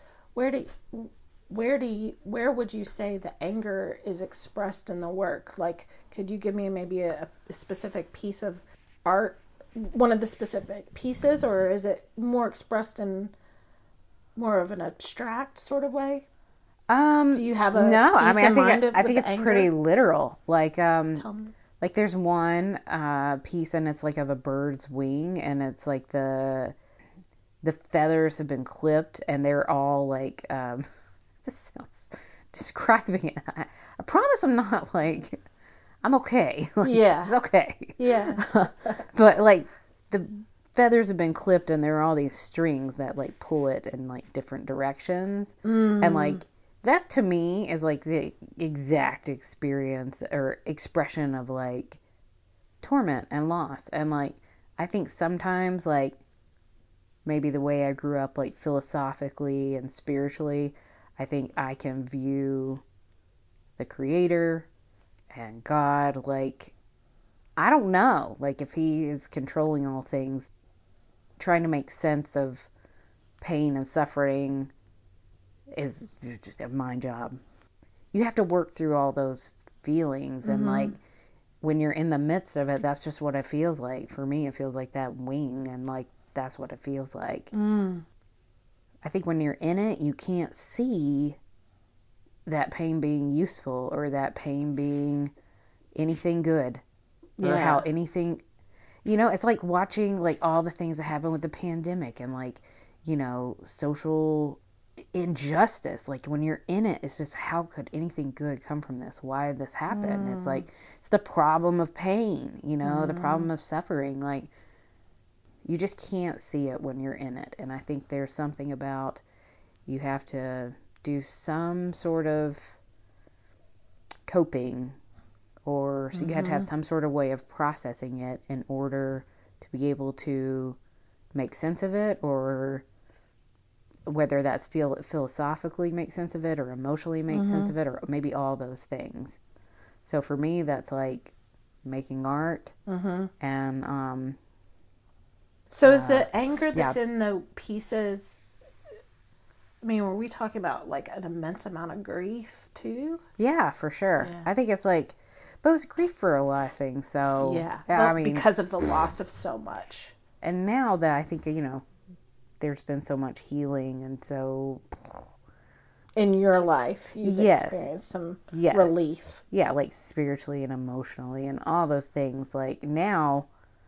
would you say the anger is expressed in the work? Like, could you give me maybe a specific piece of art, one of the specific pieces, or is it more expressed in more of an abstract sort of way? Do you have a piece in mind I think it's anger? pretty literal. Like, Tell me. like, there's one piece, and it's like of a bird's wing, and it's like the feathers have been clipped, and they're all like, this sounds describing it. I promise I'm not, like, I'm okay. Like, yeah. It's okay. Yeah. But, like, the feathers have been clipped, and there are all these strings that, like, pull it in, like, different directions. And, like, that to me is, like, the exact experience or expression of, like, torment and loss. And, like, I think sometimes, like, maybe the way I grew up, like philosophically and spiritually, I think I can view the Creator and God, like, I don't know, like if he is controlling all things, trying to make sense of pain and suffering is a mind job. You have to work through all those feelings, and like when you're in the midst of it, that's just what it feels like. For me, it feels like that wing, and like that's what it feels like. I think when you're in it, you can't see that pain being useful or that pain being anything good, or how anything, it's like watching like all the things that happen with the pandemic and like, social injustice. Like when you're in it, it's just, how could anything good come from this? Why did this happen? It's like, it's the problem of pain, the problem of suffering. Like you just can't see it when you're in it. And I think there's something about, you have to do some sort of coping, or so you have to have some sort of way of processing it in order to be able to make sense of it, or whether that's philosophically make sense of it or emotionally make sense of it, or maybe all those things. So for me, that's like making art. And so is the anger that's in the pieces, I mean, were we talking about like an immense amount of grief too? Yeah, for sure. Yeah. I think it's like, but it was grief for a lot of things. So yeah, I mean, because of the loss of so much. And now that I think, there's been so much healing, and so in your life, you've experienced some relief. Yeah, like spiritually and emotionally and all those things. Like now,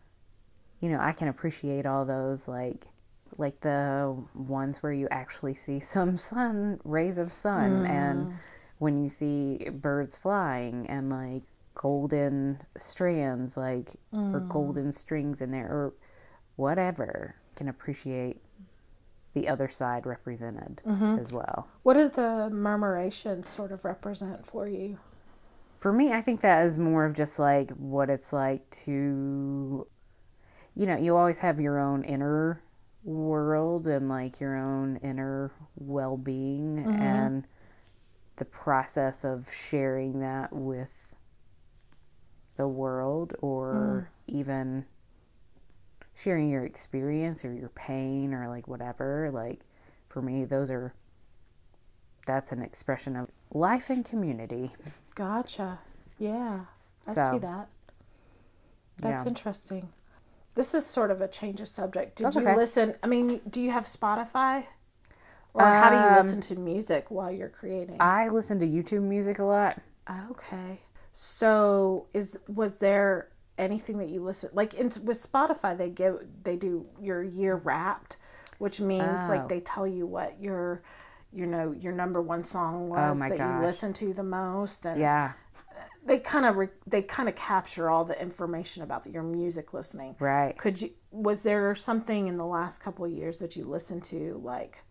I can appreciate all those, like the ones where you actually see some rays of sun, and when you see birds flying and like golden strands, like, or golden strings in there, or whatever, can appreciate the other side represented as well. What does the murmuration sort of represent for you? For me, I think that is more of just like what it's like to, you always have your own inner world and like your own inner well-being, and the process of sharing that with the world, or even sharing your experience or your pain or like whatever. Like for me, that's an expression of life and community. Gotcha. Yeah, I see that. That's interesting. This is sort of a change of subject. Did you listen? I mean, do you have Spotify? Or how do you listen to music while you're creating? I listen to YouTube music a lot. Okay. So was there anything that you listen, like with Spotify, they do your year wrapped, which means like they tell you what your number one song was that you listen to the most, and they kind of capture all the information about your music listening. Right. Was there something in the last couple of years that you listened to like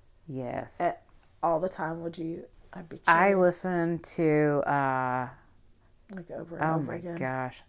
all the time? I'd be curious. I listen to like over and over again. Oh my gosh.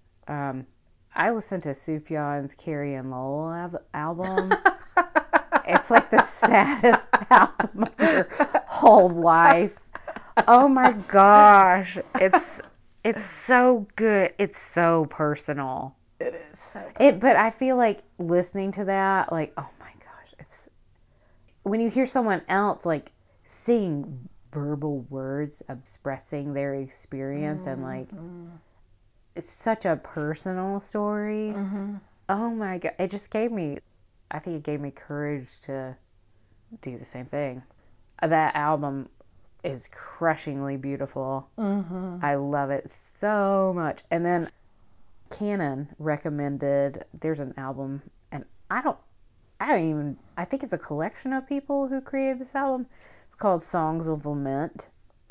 I listened to Sufjan's Carrie and Lowell album. It's like the saddest album of your whole life. Oh my gosh. It's so good. It's so personal. It is so good. But I feel like listening to that, like, oh my gosh, it's when you hear someone else like sing verbal words expressing their experience, and like it's such a personal story. Oh my god, I think it gave me courage to do the same thing. That album is crushingly beautiful. I love it so much. And then Canon recommended, there's an album, and I think it's a collection of people who created this album. It's called Songs of Lament.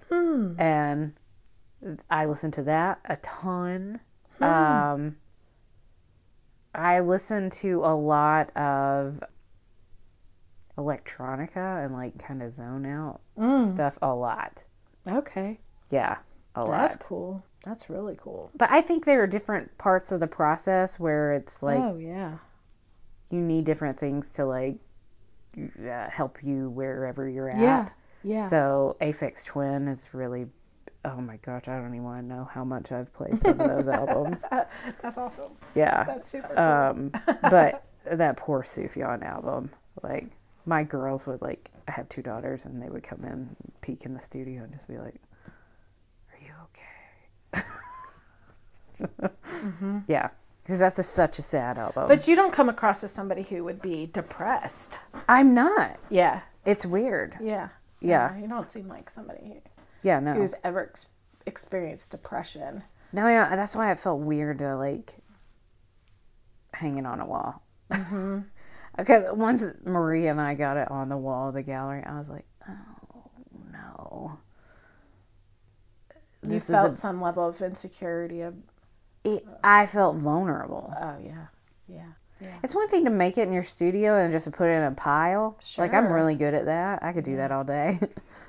And I listened to that a ton. I listen to a lot of electronica and like kind of zone out stuff a lot. Okay. Yeah, a lot. That's cool. That's really cool. But I think there are different parts of the process where it's like, oh yeah, you need different things to like help you wherever you're at. Yeah. Yeah. So Aphex Twin is really, oh my gosh, I don't even want to know how much I've played some of those albums. That's awesome. Yeah. That's super cool. But that poor Sufjan album, like, my girls would, like, I have 2 daughters, and they would come in, peek in the studio, and just be like, are you okay? Mm-hmm. Yeah. Because that's such a sad album. But you don't come across as somebody who would be depressed. I'm not. Yeah. It's weird. Yeah. Yeah. You don't seem like somebody no. who's ever experienced depression. No, that's why it felt weird to, like, hanging on a wall. Mm-hmm. Okay, once Maria and I got it on the wall of the gallery, I was like, oh, no. You felt some level of insecurity. I felt vulnerable. Oh, yeah. Yeah. Yeah. It's one thing to make it in your studio and just to put it in a pile. Sure. Like, I'm really good at that. I could do that all day.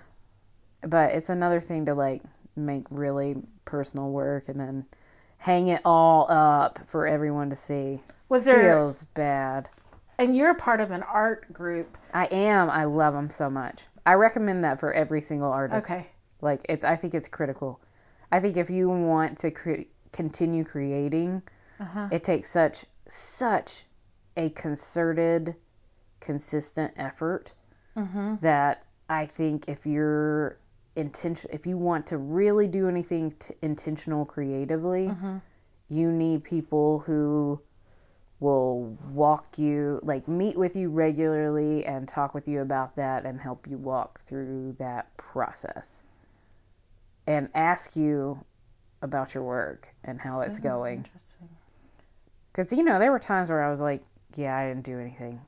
But it's another thing to, like, make really personal work and then hang it all up for everyone to see. Feels bad. And you're part of an art group. I am. I love them so much. I recommend that for every single artist. Okay. Like, I think it's critical. I think if you want to continue creating, it takes such a concerted, consistent effort that I think if you're if you want to really do anything intentional creatively, you need people who will walk you, like, meet with you regularly and talk with you about that and help you walk through that process and ask you about your work and how it's going. Interesting. Because, there were times where I was like, yeah, I didn't do anything.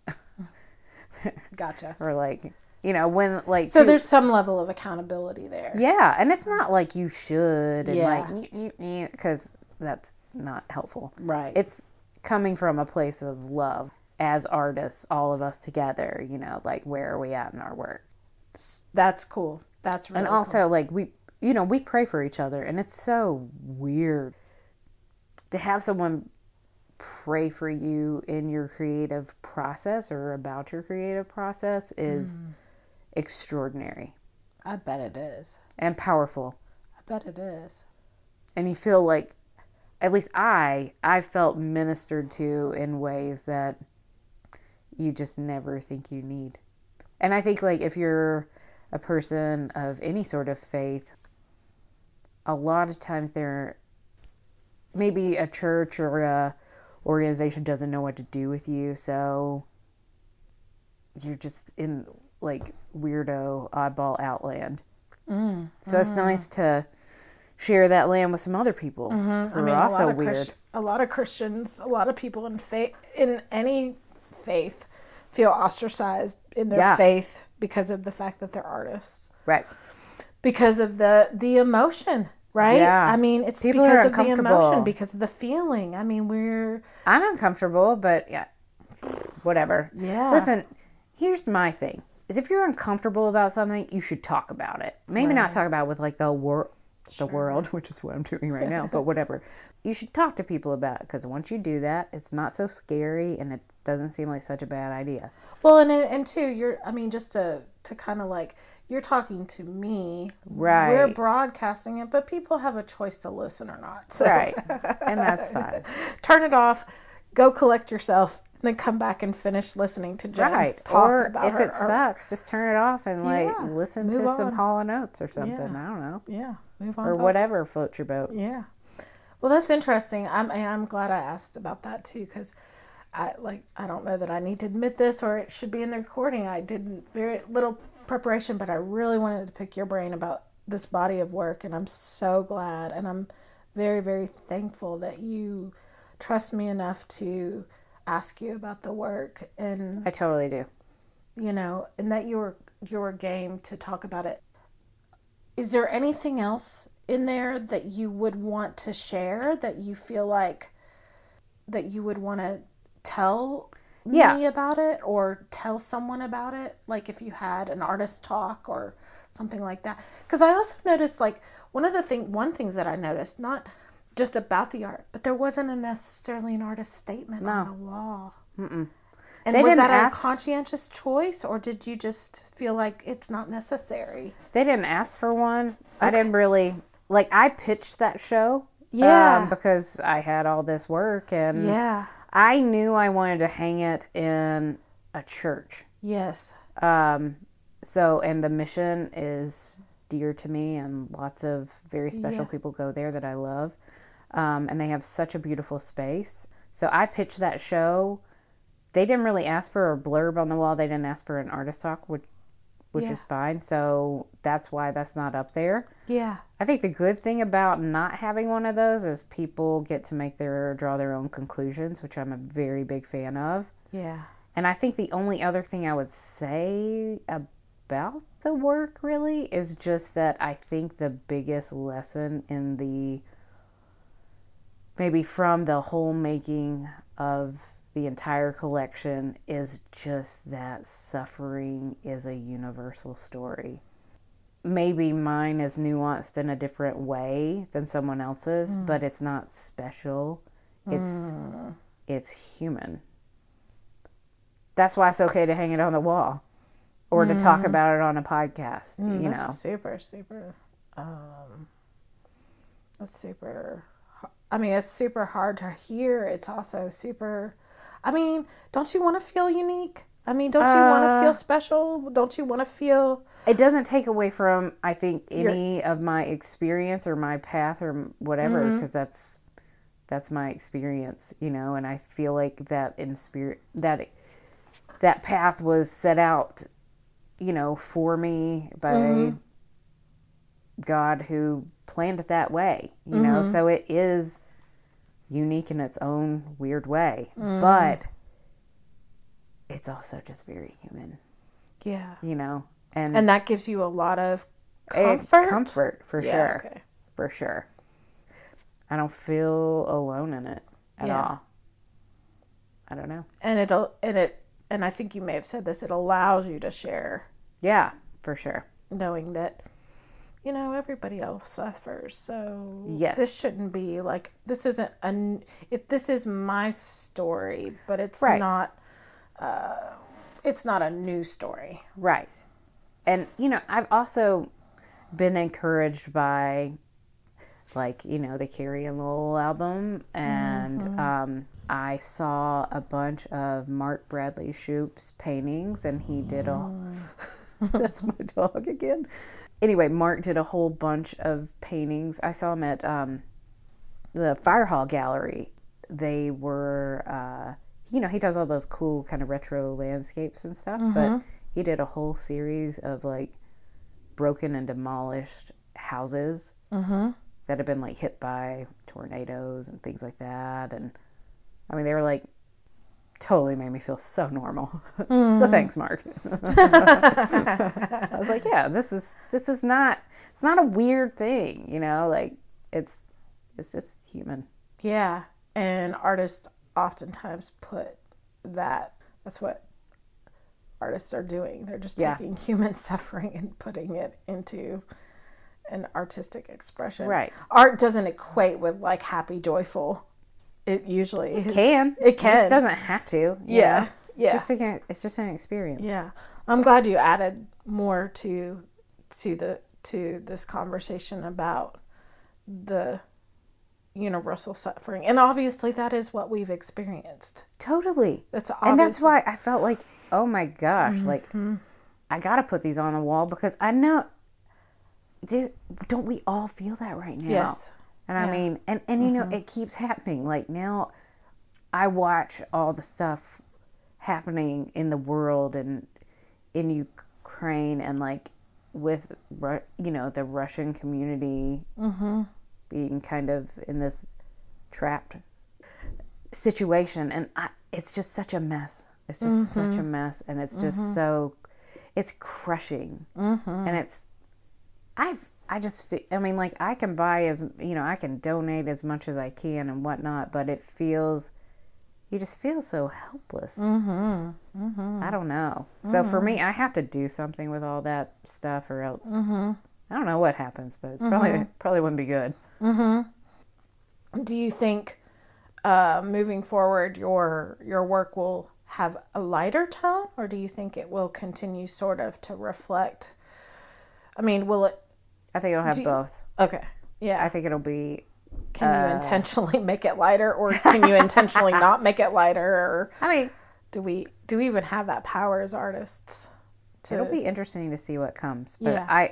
Gotcha. Or, like, when, like... So there's some level of accountability there. Yeah, and it's not like you should and, Yeah. like, because that's not helpful. Right. It's coming from a place of love as artists, all of us together, like, where are we at in our work? That's cool. That's really And also, like, we pray for each other, and it's so weird to have someone pray for you in your creative process or about your creative process is extraordinary. I bet it is. And powerful. I bet it is. And you feel like, at least I felt ministered to in ways that you just never think you need. And I think, like, if you're a person of any sort of faith, a lot of times maybe a church or a organization doesn't know what to do with you, so you're just in, like, weirdo oddball outland. So it's nice to share that land with some other people who are also weird. A lot of Christians, a lot of people in any faith feel ostracized in their faith because of the fact that they're artists. Right. Because of the emotion, right? Yeah. I mean, it's people because are of the emotion, because of the feeling. I mean, I'm uncomfortable, but yeah, whatever. Yeah. Listen, here's my thing. Is if you're uncomfortable about something, you should talk about it. Maybe not talk about it with, like, the world, which is what I'm doing right now, but whatever. You should talk to people about it, because once you do that, it's not so scary, and it doesn't seem like such a bad idea. Well, and too, just to kind of, like, you're talking to me. Right. We're broadcasting it, but people have a choice to listen or not. So. Right. And that's fine. Turn it off, go collect yourself, and then come back and finish listening to Jen talk or about if it sucks, just turn it off and, like, listen to some Hall & Oates or something. Yeah. I don't know. Yeah, move on. Or whatever floats your boat. Yeah. Well, that's interesting. I'm glad I asked about that too, because I don't know that I need to admit this or it should be in the recording. I did very little preparation, but I really wanted to pick your brain about this body of work, and I'm so glad, and I'm very, very thankful that you trust me enough to ask you about the work. And I totally do. And that you're game to talk about it. Is there anything else in there that you would want to share, that you feel like that you would want to tell me about it, or tell someone about it? Like, if you had an artist talk or something like that. Because I also noticed, like, one things that I noticed, not just about the art, but there wasn't necessarily an artist statement on the wall. And They was didn't that a ask- conscientious choice, or did you just feel like it's not necessary? They didn't ask for one. I Okay. didn't really, like, I pitched that show. Yeah. Because I had all this work, and Yeah. I knew I wanted to hang it in a church. Yes. So, and the mission is dear to me, and lots of very special Yeah. people go there that I love. And they have such a beautiful space. So I pitched that show. They didn't really ask for a blurb on the wall. They didn't ask for an artist talk, which Yeah. is fine. So that's why that's not up there. Yeah. I think the good thing about not having one of those is people get to draw their own conclusions, which I'm a very big fan of. Yeah. And I think the only other thing I would say about the work really is just that I think the biggest lesson maybe from the whole making of the entire collection is just that suffering is a universal story. Maybe mine is nuanced in a different way than someone else's, but it's not special. It's human. That's why it's okay to hang it on the wall or to talk about it on a podcast, you know. Super, super. That's super. I mean, it's super hard to hear. It's also super. I mean, don't you want to feel unique? I mean, don't you want to feel special? Don't you want to feel? It doesn't take away from, I think, any of my experience or my path or whatever, because that's my experience, you know. And I feel like that in spirit that path was set out, you know, for me by God, who planned it that way, you know. So it is unique in its own weird way, but it's also just very human. Yeah. You know, And that gives you a lot of comfort. Comfort, for Yeah, sure. okay. For sure. I don't feel alone in it at all. I don't know. And I think you may have said this, it allows you to share, Yeah, for sure. knowing that, you know, everybody else suffers. So Yes. this shouldn't be like, this is my story, but it's Right. not a new story. Right. And, you know, I've also been encouraged by, like, you know, the Carrie and Lowell album. And I saw a bunch of Mark Bradley Shoup's paintings, and he did that's my dog again. Anyway, Mark did a whole bunch of paintings. I saw him at the Fire Hall Gallery. They were, you know, he does all those cool kind of retro landscapes and stuff, but he did a whole series of, like, broken and demolished houses that have been, like, hit by tornadoes and things like that. And I mean, they were, like, totally made me feel so normal. So thanks, Mark. I was like, yeah, this is not, it's not a weird thing, you know, like, it's just human. Yeah. And artists oftentimes put that's what artists are doing. They're just taking human suffering and putting it into an artistic expression. Right. Art doesn't equate with, like, happy, joyful. It usually is. It can. It can. It just doesn't have to. you Yeah. know? Yeah. It's just an experience. Yeah. I'm glad you added more to this conversation about the universal suffering. And obviously that is what we've experienced. Totally. That's And that's why I felt like, oh my gosh, like, I gotta put these on the wall, because I know, dude, don't we all feel that right now? Yes. And I mean, and you know, it keeps happening. Like, now I watch all the stuff happening in the world and in Ukraine, and, like, with, you know, the Russian community being kind of in this trapped situation. And it's just such a mess. It's just such a mess. And it's just it's crushing. And I just feel, I mean, like, I can buy I can donate as much as I can and whatnot, but you just feel so helpless. I don't know. So for me, I have to do something with all that stuff, or else I don't know what happens, but it's probably wouldn't be good. Do you think moving forward your work will have a lighter tone, or do you think it will continue sort of to reflect? I mean, will it? I think it'll have both. Okay. Yeah. I think it'll be. Can you intentionally make it lighter, or can you intentionally not make it lighter? Or I mean, do we even have that power as artists? It'll be interesting to see what comes. But Yeah.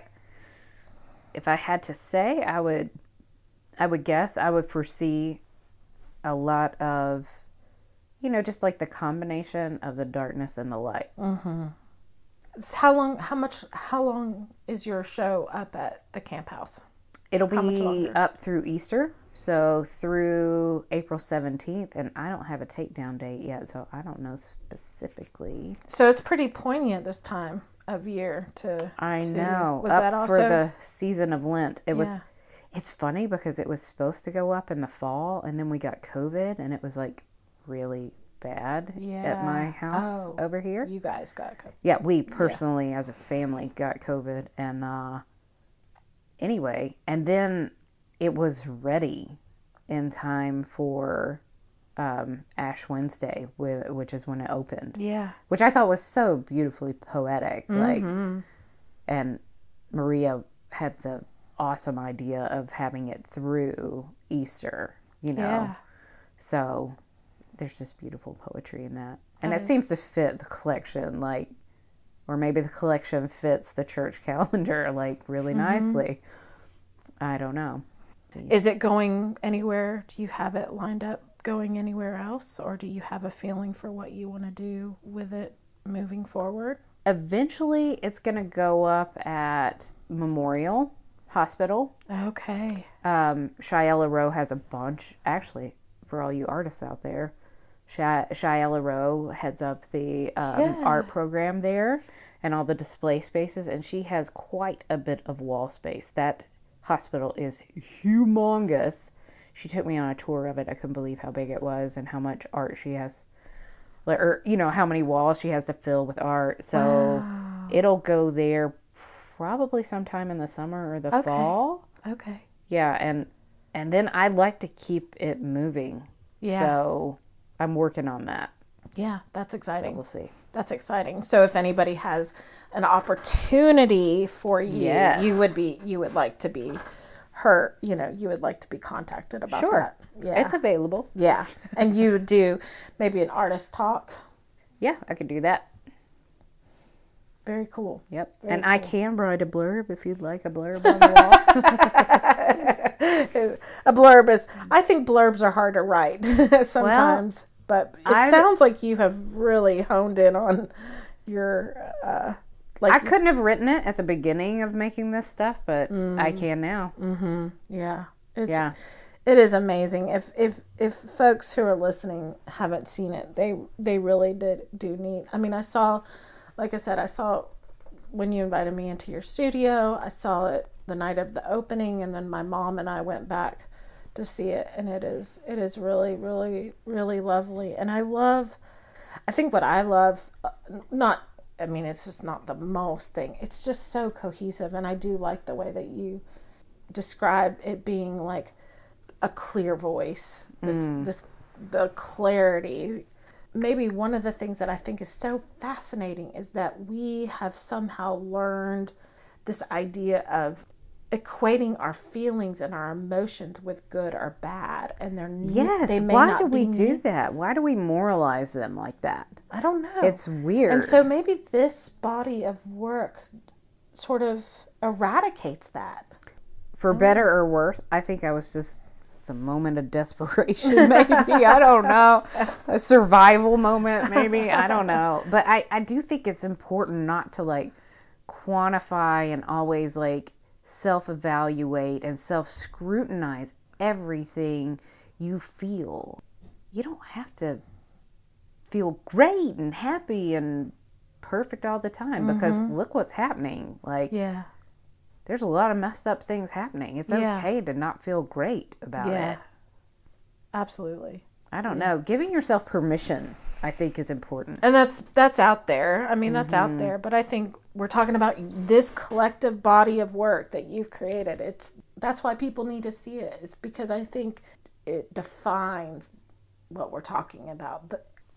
if I had to say, I would guess I would foresee a lot of, just like the combination of the darkness and the light. Mm-hmm. So how long is your show up at the Camp House? It'll be up through Easter, so through April 17th, and I don't have a takedown date yet, so I don't know specifically. So it's pretty poignant this time of year I know. Was up that also for the season of Lent? It was. It's funny because it was supposed to go up in the fall, and then we got COVID, and it was like really bad at my house over here. You guys got COVID. Yeah, we personally as a family got COVID, and anyway, and then it was ready in time for Ash Wednesday, which is when it opened. Yeah. Which I thought was so beautifully poetic. Like, and Maria had the awesome idea of having it through Easter, Yeah. So there's just beautiful poetry in that. And it seems to fit the collection, like, or maybe the collection fits the church calendar, like, really nicely. I don't know. Is it going anywhere? Do you have it lined up going anywhere else? Or do you have a feeling for what you want to do with it moving forward? Eventually, it's going to go up at Memorial Hospital. Okay. Shiela Rowe has a bunch, actually, for all you artists out there. Shiela Rowe heads up the art program there and all the display spaces, and she has quite a bit of wall space. That hospital is humongous. She took me on a tour of it. I couldn't believe how big it was and how much art she has, or how many walls she has to fill with art. So it'll go there probably sometime in the summer or the fall. Okay. Yeah, and then I'd like to keep it moving. Yeah. So I'm working on that. Yeah, that's exciting. So we'll see. That's exciting. So if anybody has an opportunity for you, you would like to be you would like to be contacted about that. Yeah. It's available. Yeah. And you would do maybe an artist talk. Yeah, I could do that. Very cool. Yep. Very and cool. I can write a blurb if you'd like a blurb on the wall. A blurb is, I think blurbs are hard to write sometimes, but it sounds like you have really honed in on your, I couldn't have written it at the beginning of making this stuff, but I can now. Mm-hmm. Yeah. It is amazing. If folks who are listening haven't seen it, they really do need. I mean, I saw when you invited me into your studio, I saw it the night of the opening, and then my mom and I went back to see it, and it is really, really, really lovely. And I think what I love, it's just not the most thing. It's just so cohesive, and I do like the way that you describe it being like a clear voice. The clarity. Maybe one of the things that I think is so fascinating is that we have somehow learned this idea of equating our feelings and our emotions with good or bad, and why do we do that? Why do we moralize them like that? I don't know. It's weird. And so maybe this body of work sort of eradicates that. For better or worse, I think I was just a moment of desperation, maybe. I don't know. A survival moment, maybe. I don't know. But I do think it's important not to like quantify and always like self-evaluate and self-scrutinize everything you feel. You don't have to feel great and happy and perfect all the time, because look what's happening. Like, there's a lot of messed up things happening. It's okay to not feel great about it. Absolutely. I don't know. Giving yourself permission, I think, is important. And that's out there. I mean, that's out there. But I think we're talking about this collective body of work that you've created. That's why people need to see it. It's because I think it defines what we're talking about.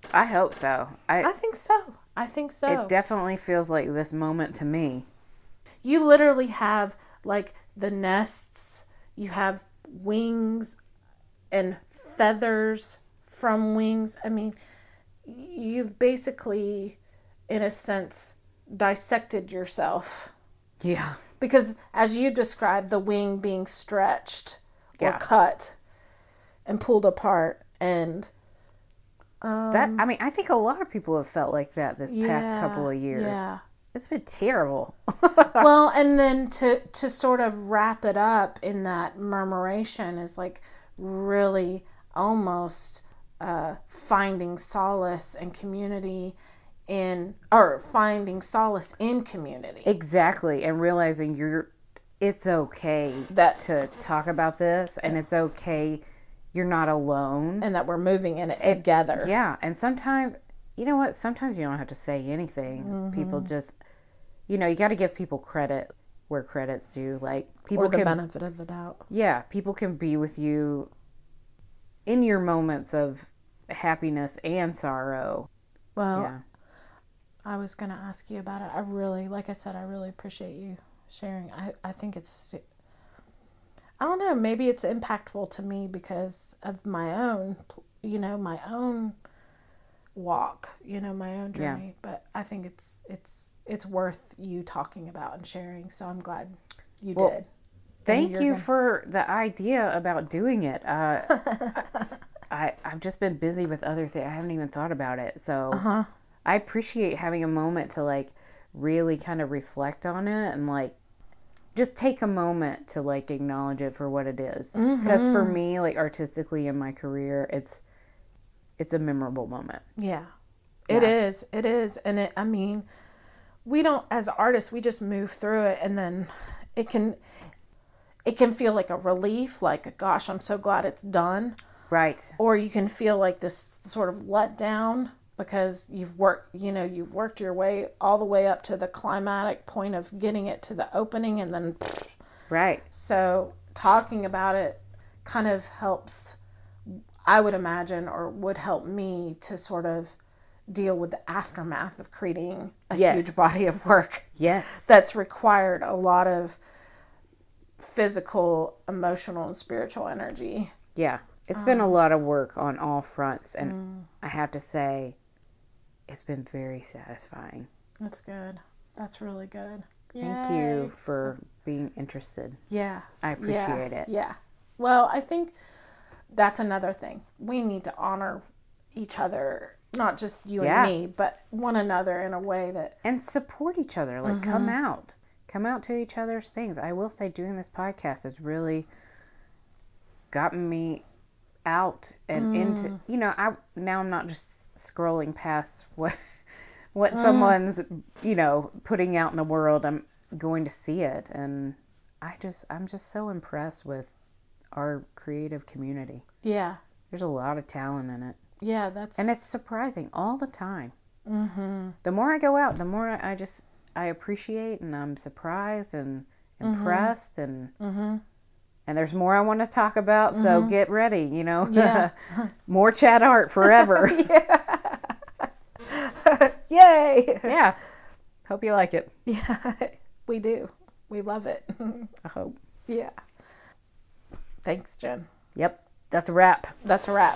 I hope so. I think so. I think so. It definitely feels like this moment to me. You literally have like the nests, you have wings and feathers from wings. I mean, you've basically, in a sense, dissected yourself. Yeah. Because as you described, the wing being stretched or cut and pulled apart, and I think a lot of people have felt like that this past couple of years. Yeah. It's been terrible. Well, and then to sort of wrap it up in that murmuration is like really almost finding solace and community finding solace in community. Exactly. And realizing it's okay to talk about this, and it's okay. You're not alone. And that we're moving in it together. Yeah. And sometimes, you know what? Sometimes you don't have to say anything. Mm-hmm. People just, you got to give people credit where credit's due. Like, people or the benefit of the doubt. Yeah. People can be with you in your moments of happiness and sorrow. Well, yeah. I was going to ask you about it. Like I said, I really appreciate you sharing. I think it's, I don't know, maybe it's impactful to me because of my own, my own walk, my own journey. Yeah. But I think it's worth you talking about and sharing. So I'm glad you did. Thank you for the idea about doing it. I've just been busy with other things. I haven't even thought about it. So I appreciate having a moment to like really kind of reflect on it and like just take a moment to like acknowledge it for what it is. Because for me, like artistically in my career, it's a memorable moment. Yeah. It is. And we don't, as artists, we just move through it, and then it can feel like a relief, like, gosh, I'm so glad it's done. Right. Or you can feel like this sort of letdown because you've worked your way all the way up to the climatic point of getting it to the opening, and then right. So talking about it kind of helps, I would imagine, or would help me to sort of deal with the aftermath of creating a huge body of work. Yes. That's required a lot of physical, emotional, and spiritual energy. Yeah. It's been a lot of work on all fronts, and I have to say, it's been very satisfying. That's good. That's really good. Thank you for being interested. Yeah. I appreciate it. Yeah. Well, I think that's another thing. We need to honor each other, not just you and me, but one another in a way that... And support each other. Like, come out to each other's things. I will say, doing this podcast has really gotten me out and into, I'm not just scrolling past what someone's, putting out in the world. I'm going to see it. And I'm just so impressed with our creative community. Yeah. There's a lot of talent in it. Yeah, and it's surprising all the time. Mm-hmm. The more I go out, the more I appreciate, and I'm surprised and impressed, and there's more I want to talk about. So get ready, Yeah. More chat art forever. Yay! Yeah. Hope you like it. Yeah, we do. We love it. I hope. Yeah. Thanks, Jen. Yep. That's a wrap. That's a wrap.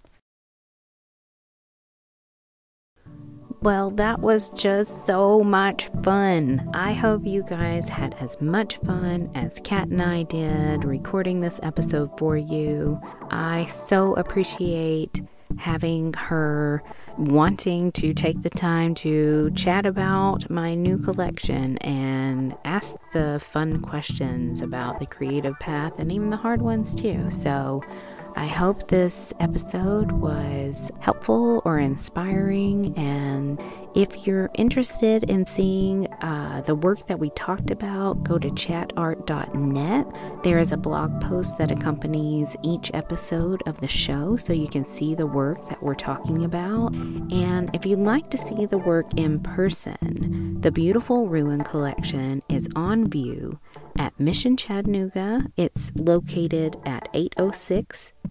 Well, that was just so much fun. I hope you guys had as much fun as Kat and I did recording this episode for you. I so appreciate having her wanting to take the time to chat about my new collection and ask the fun questions about the creative path and even the hard ones too. So I hope this episode was helpful or inspiring, and if you're interested in seeing the work that we talked about, go to chatart.net. There is a blog post that accompanies each episode of the show, so you can see the work that we're talking about. And if you'd like to see the work in person, the Beautiful Ruin Collection is on view at Mission Chattanooga. It's located at 806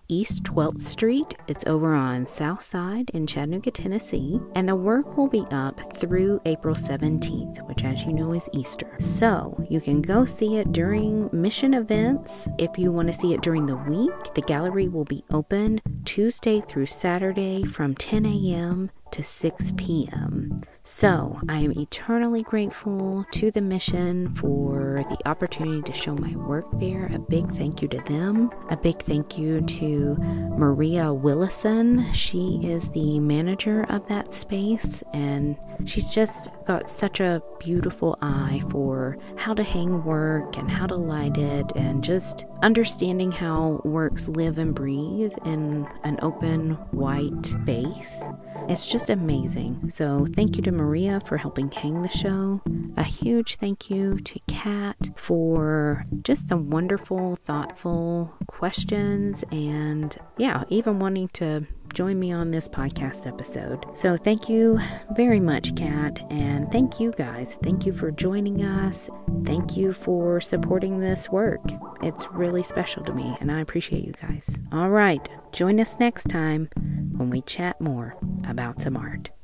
East 12th Street. It's over on South Side in Chattanooga, Tennessee. And the work will be up through April 17th, which, as you know, is Easter. So you can go see it during mission events. If you want to see it during the week, the gallery will be open Tuesday through Saturday from 10 a.m. to 6 p.m. So I am eternally grateful to the mission for the opportunity to show my work there. A big thank you to them. A big thank you to Maria Willison. She is the manager of that space, and she's just got such a beautiful eye for how to hang work and how to light it, and just understanding how works live and breathe in an open white space. It's just amazing. So thank you to Maria for helping hang the show. A huge thank you to Kat for just the wonderful, thoughtful questions, and even wanting to join me on this podcast episode. So thank you very much, Kat, and thank you guys. Thank you for joining us. Thank you for supporting this work. It's really special to me, and I appreciate you guys. All right, join us next time when we chat more about some art.